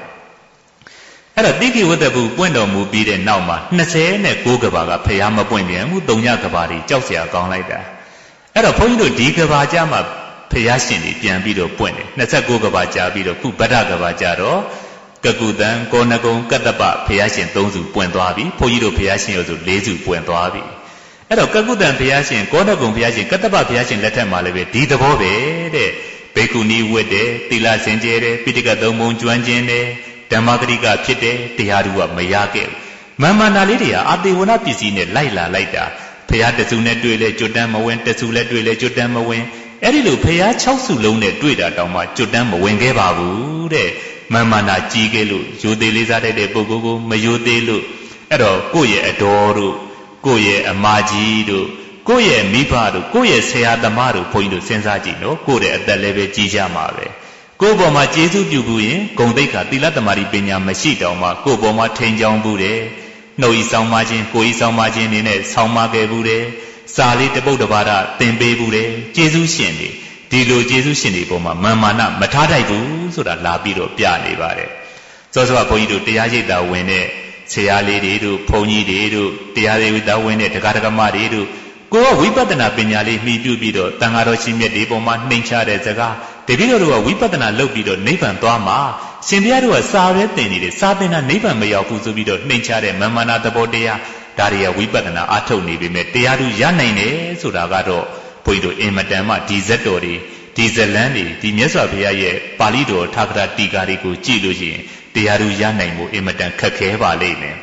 At a diggy with the book, Wendo Mubi and Nauma, Nase, and Gogabaga, Payama Buendian, Donyakabari, Josia gone like that. At a point of Digabajama, Payasini, Piambido Puente, Nasa Gogabaja, Bido, Kubadagabajaro, Gagudan, Gonagon, Kataba, Payasin, Donzu, Puentoabi, Poido Payasin, Lezu, Puentoabi. Ero Kagudan Piasin, Gonagon Piasin, Kataba Piasin, Latin Malave, Dita Bobe, Bekuni Wede, Tila Senjere, Pitica Domon Juanjene, Damagriga Pite, Tiarua Mayake. Mamma Nalidia, Abdi Wuna Pisine, Laila Laita, Payata Sune Duele, Jodama went to Sule Duele, Jodama went, Erilu Paya Chausu Lone Duida Dama, Jodama Wengebabu, Mamma Najigelu, Judeliza de Bogo, Mayudelu, Ero Goye Adoru. Goye Amajido, Goye Mipado, Goye Seadamaru, Point of Sensagino, Gode at the level Gijamave. Go Boma Jesu Buguin, Gondeka, Dilatamari Benya Mashidoma, Go Boma Tenjong Bude, no Isam Margin, Go Isam Margin in it, Samage Bude, Sali the Bodabara, Tembe Bude, Jesu Shendi, Dilo Jesu Shendi Boma, Mamana, Matadaibu, so that Labido Piane Bare. So I point to Tiajita when it. Seali dedu, Pony dedu, Tiare with the winner, the Katakama dedu. Go Wipatana Pinyali, Midubido, Tangaroshi Mediboma, Nature Zaga, the video of Wipatana Lobido, Nathan Dama, Simbiaru, Savetini, Sabina, Nathan Mayakuzubido, Nature, Mamana the Bodea, Daria Wipatana, Atoni, Tiaru Yanane, Suragado, Poido, Ematama, Dizatori, Dizalandi, Dimesa Piaye, Palido, Takra Tigariku, Chiluji. Tiaru Yanamo, Imatan Kakeva Lane.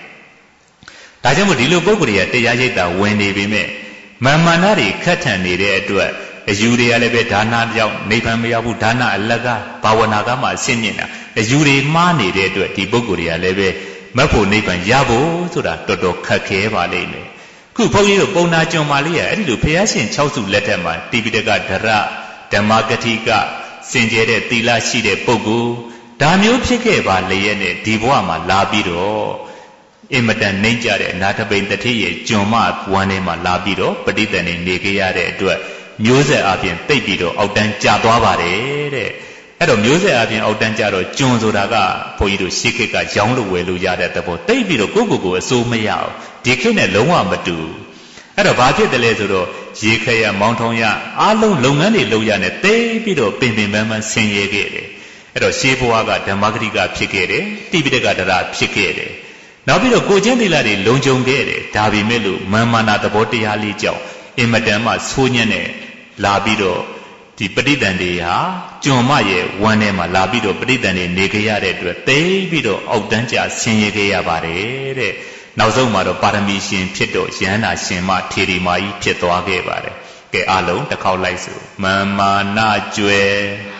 Tajamu Dilo Boguria, Tiajeta, when they be me. Mamanari, Katan, Edua, as Yuri Alebetana, Nathan Miabu Dana, Alaga, Pawanagama, Sinina, as Yuri Mani, Edua, Tiboguria Lebe, Mapo Nathan Yabo, to that Toto Kakeva Lane. Kupoyo, Bona Jomalia, Edu Piasin, Chausu Letterman, Tibidega Dara, Damagatika, Sinjere, Tila Shide Pogu. Damio Picaba Layene, Divoama, Labido, Imatan Nature, Natabain the Tea, Joma, Wanema, Labido, Petitan in Negayade, Muse Apian, Pepido, Autan Jabavare, Edo Muse Apian, Autan Jaro, Jonzoraga, Poido, Shikeka, Jangu, Yada, the Potapido, Gogo, so mayao, Dikine Loa Matu. Edo Vati the Lesuro, Jikaya, Montoya, Alon Longani Loyane, Tepido, Pimpin Mamma, Senyegede. Ero Shebuaga, Damagriga Picere, Tibidega Picere. Now be the Gojendilari, Lonjongere, Davi Melu, Mamana the Botiali Jow, Imadama, Sunyane, Labido, the Pedidandea, Jomaye, Wanema, Labido, Pedidane, Negayade, Tebido, Ogdanja, Senyegea Bare, Nazomaro, Paramishin, Pito, Jana, Shema, Tirimai, Pitoage Bare, Ge Alo, the Kaulaisu, Mamana Jue.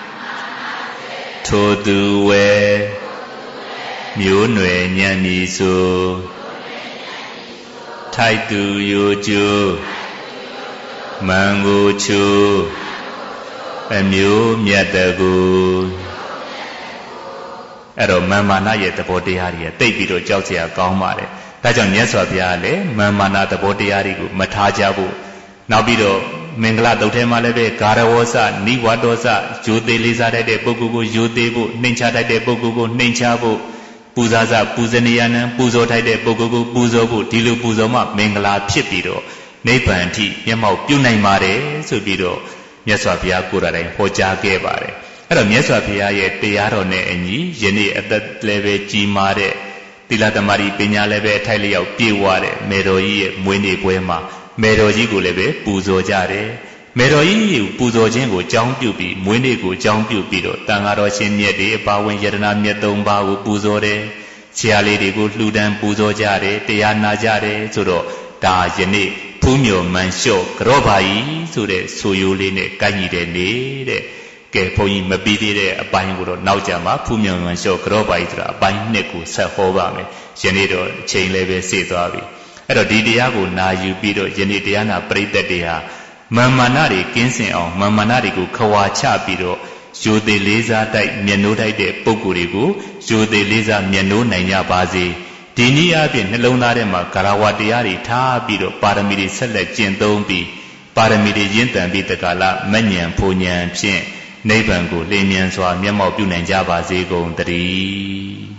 Toduwe Myunwe Nyanisu Taitu Yuju Mangu Chu Myu Myatagu Ero Mamana Ye the Bodiari, Tapido Josia Gomare, Tajan Yeswabiale, Mamana the Bodiari, Matajabu, Nabido. Mengla Dotema Leve, Karawosa, Niwadosa, Jude Lizade de Bogugu, Judebu, Ninchada de Bogugu, Ninchabu, Puzaza, Puzaniana, Puzota de Bogugu, Puzobu, Tilu Puzoma, Mengla Pipido, နိဗ္ဗာန်အထိမျက်မှောက်ပြုနိုင်ပါတယ်ဆိုပြီးတော့မြတ်စွာဘုရားကိုယ်တိုင်ဟောကြားခဲ့ပါတယ်အဲ့တော့မြတ်စွာဘုရားရဲ့တရားတော်နဲ့အညီယနေ့အသက်လည်းပဲကြီးမားတဲ့သီလသမารီပညာလည်းပဲအထိုက်လျောက်ပြည့်ဝတဲ့မေတော်ကြီးရဲ့မွေးနေ့ပွဲမှာမေတော်ကြီးကိုလည်းပဲပူဇော်ကြတယ်မေတော်ကြီးကိုပူဇော်ခြင်းကိုကြောင်းပြုပြီးမွေးနေ့ကိုကြောင်းပြုပြီးတော့တန်ဃာတော်ရှင်မြတ်တွေအပါဝင်ယတနာမြတ်၃ပါးကိုပူဇော်တယ်ဆရာလေးတွေကိုလှူဒန်းပူဇော်ကြတယ်တရားနာကြတယ်ဆိုတော့ဒါယနေ့ဖူးမြော်မှန်လျှော့ကြော့ပါကြီးဆိုတဲ့ဆိုရိုးလေးနဲ့ကိုက်ညီတဲ့နေတဲ့ကဲဘုန်းကြီးမပြီးသေးတဲ့အပိုင်းကိုတော့နောက်ကြမှာဖူးမြော်မှန်လျှော့ကြော့ပါကြီးဆိုတာအပိုင်းနှစ်ကိုဆက်ဟောပါမယ်ယနေ့တော့အချိန်လည်းပဲစေသွားပြီအဲ့တော့ဒီတရားကိုနာယူပြီးတော့ယနေ့တရားနာပရိသတ်တွေဟာမာမာနတွေကင်းစင်အောင်မာမာနတွေကိုခွာချပြီးတော့ရိုသေလေးစားတိုက်မျက်နှိုးတိုက်တဲ့ပုဂ္ဂိုလ်တွေကိုရိုသေလေးစားမျက်နှိုးနိုင်ကြပါစေဒီနည်းအားဖြင့်နှလုံးသားထဲမှာဂရဝတရားတွေထားပြီးတော့ပါရမီတွေဆက်လက်ကျင့်သုံးပြီးပါရမီတွေရင့်တန်ပြီးတက္ကလမဉ္ဇဉ်ဖူဉ္ဇဉ်ဖြင့်နိဗ္ဗာန်ကိုလင်းမြန်စွာမျက်မှောက်ပြုနိုင်ကြပါစေကုန်သတည်း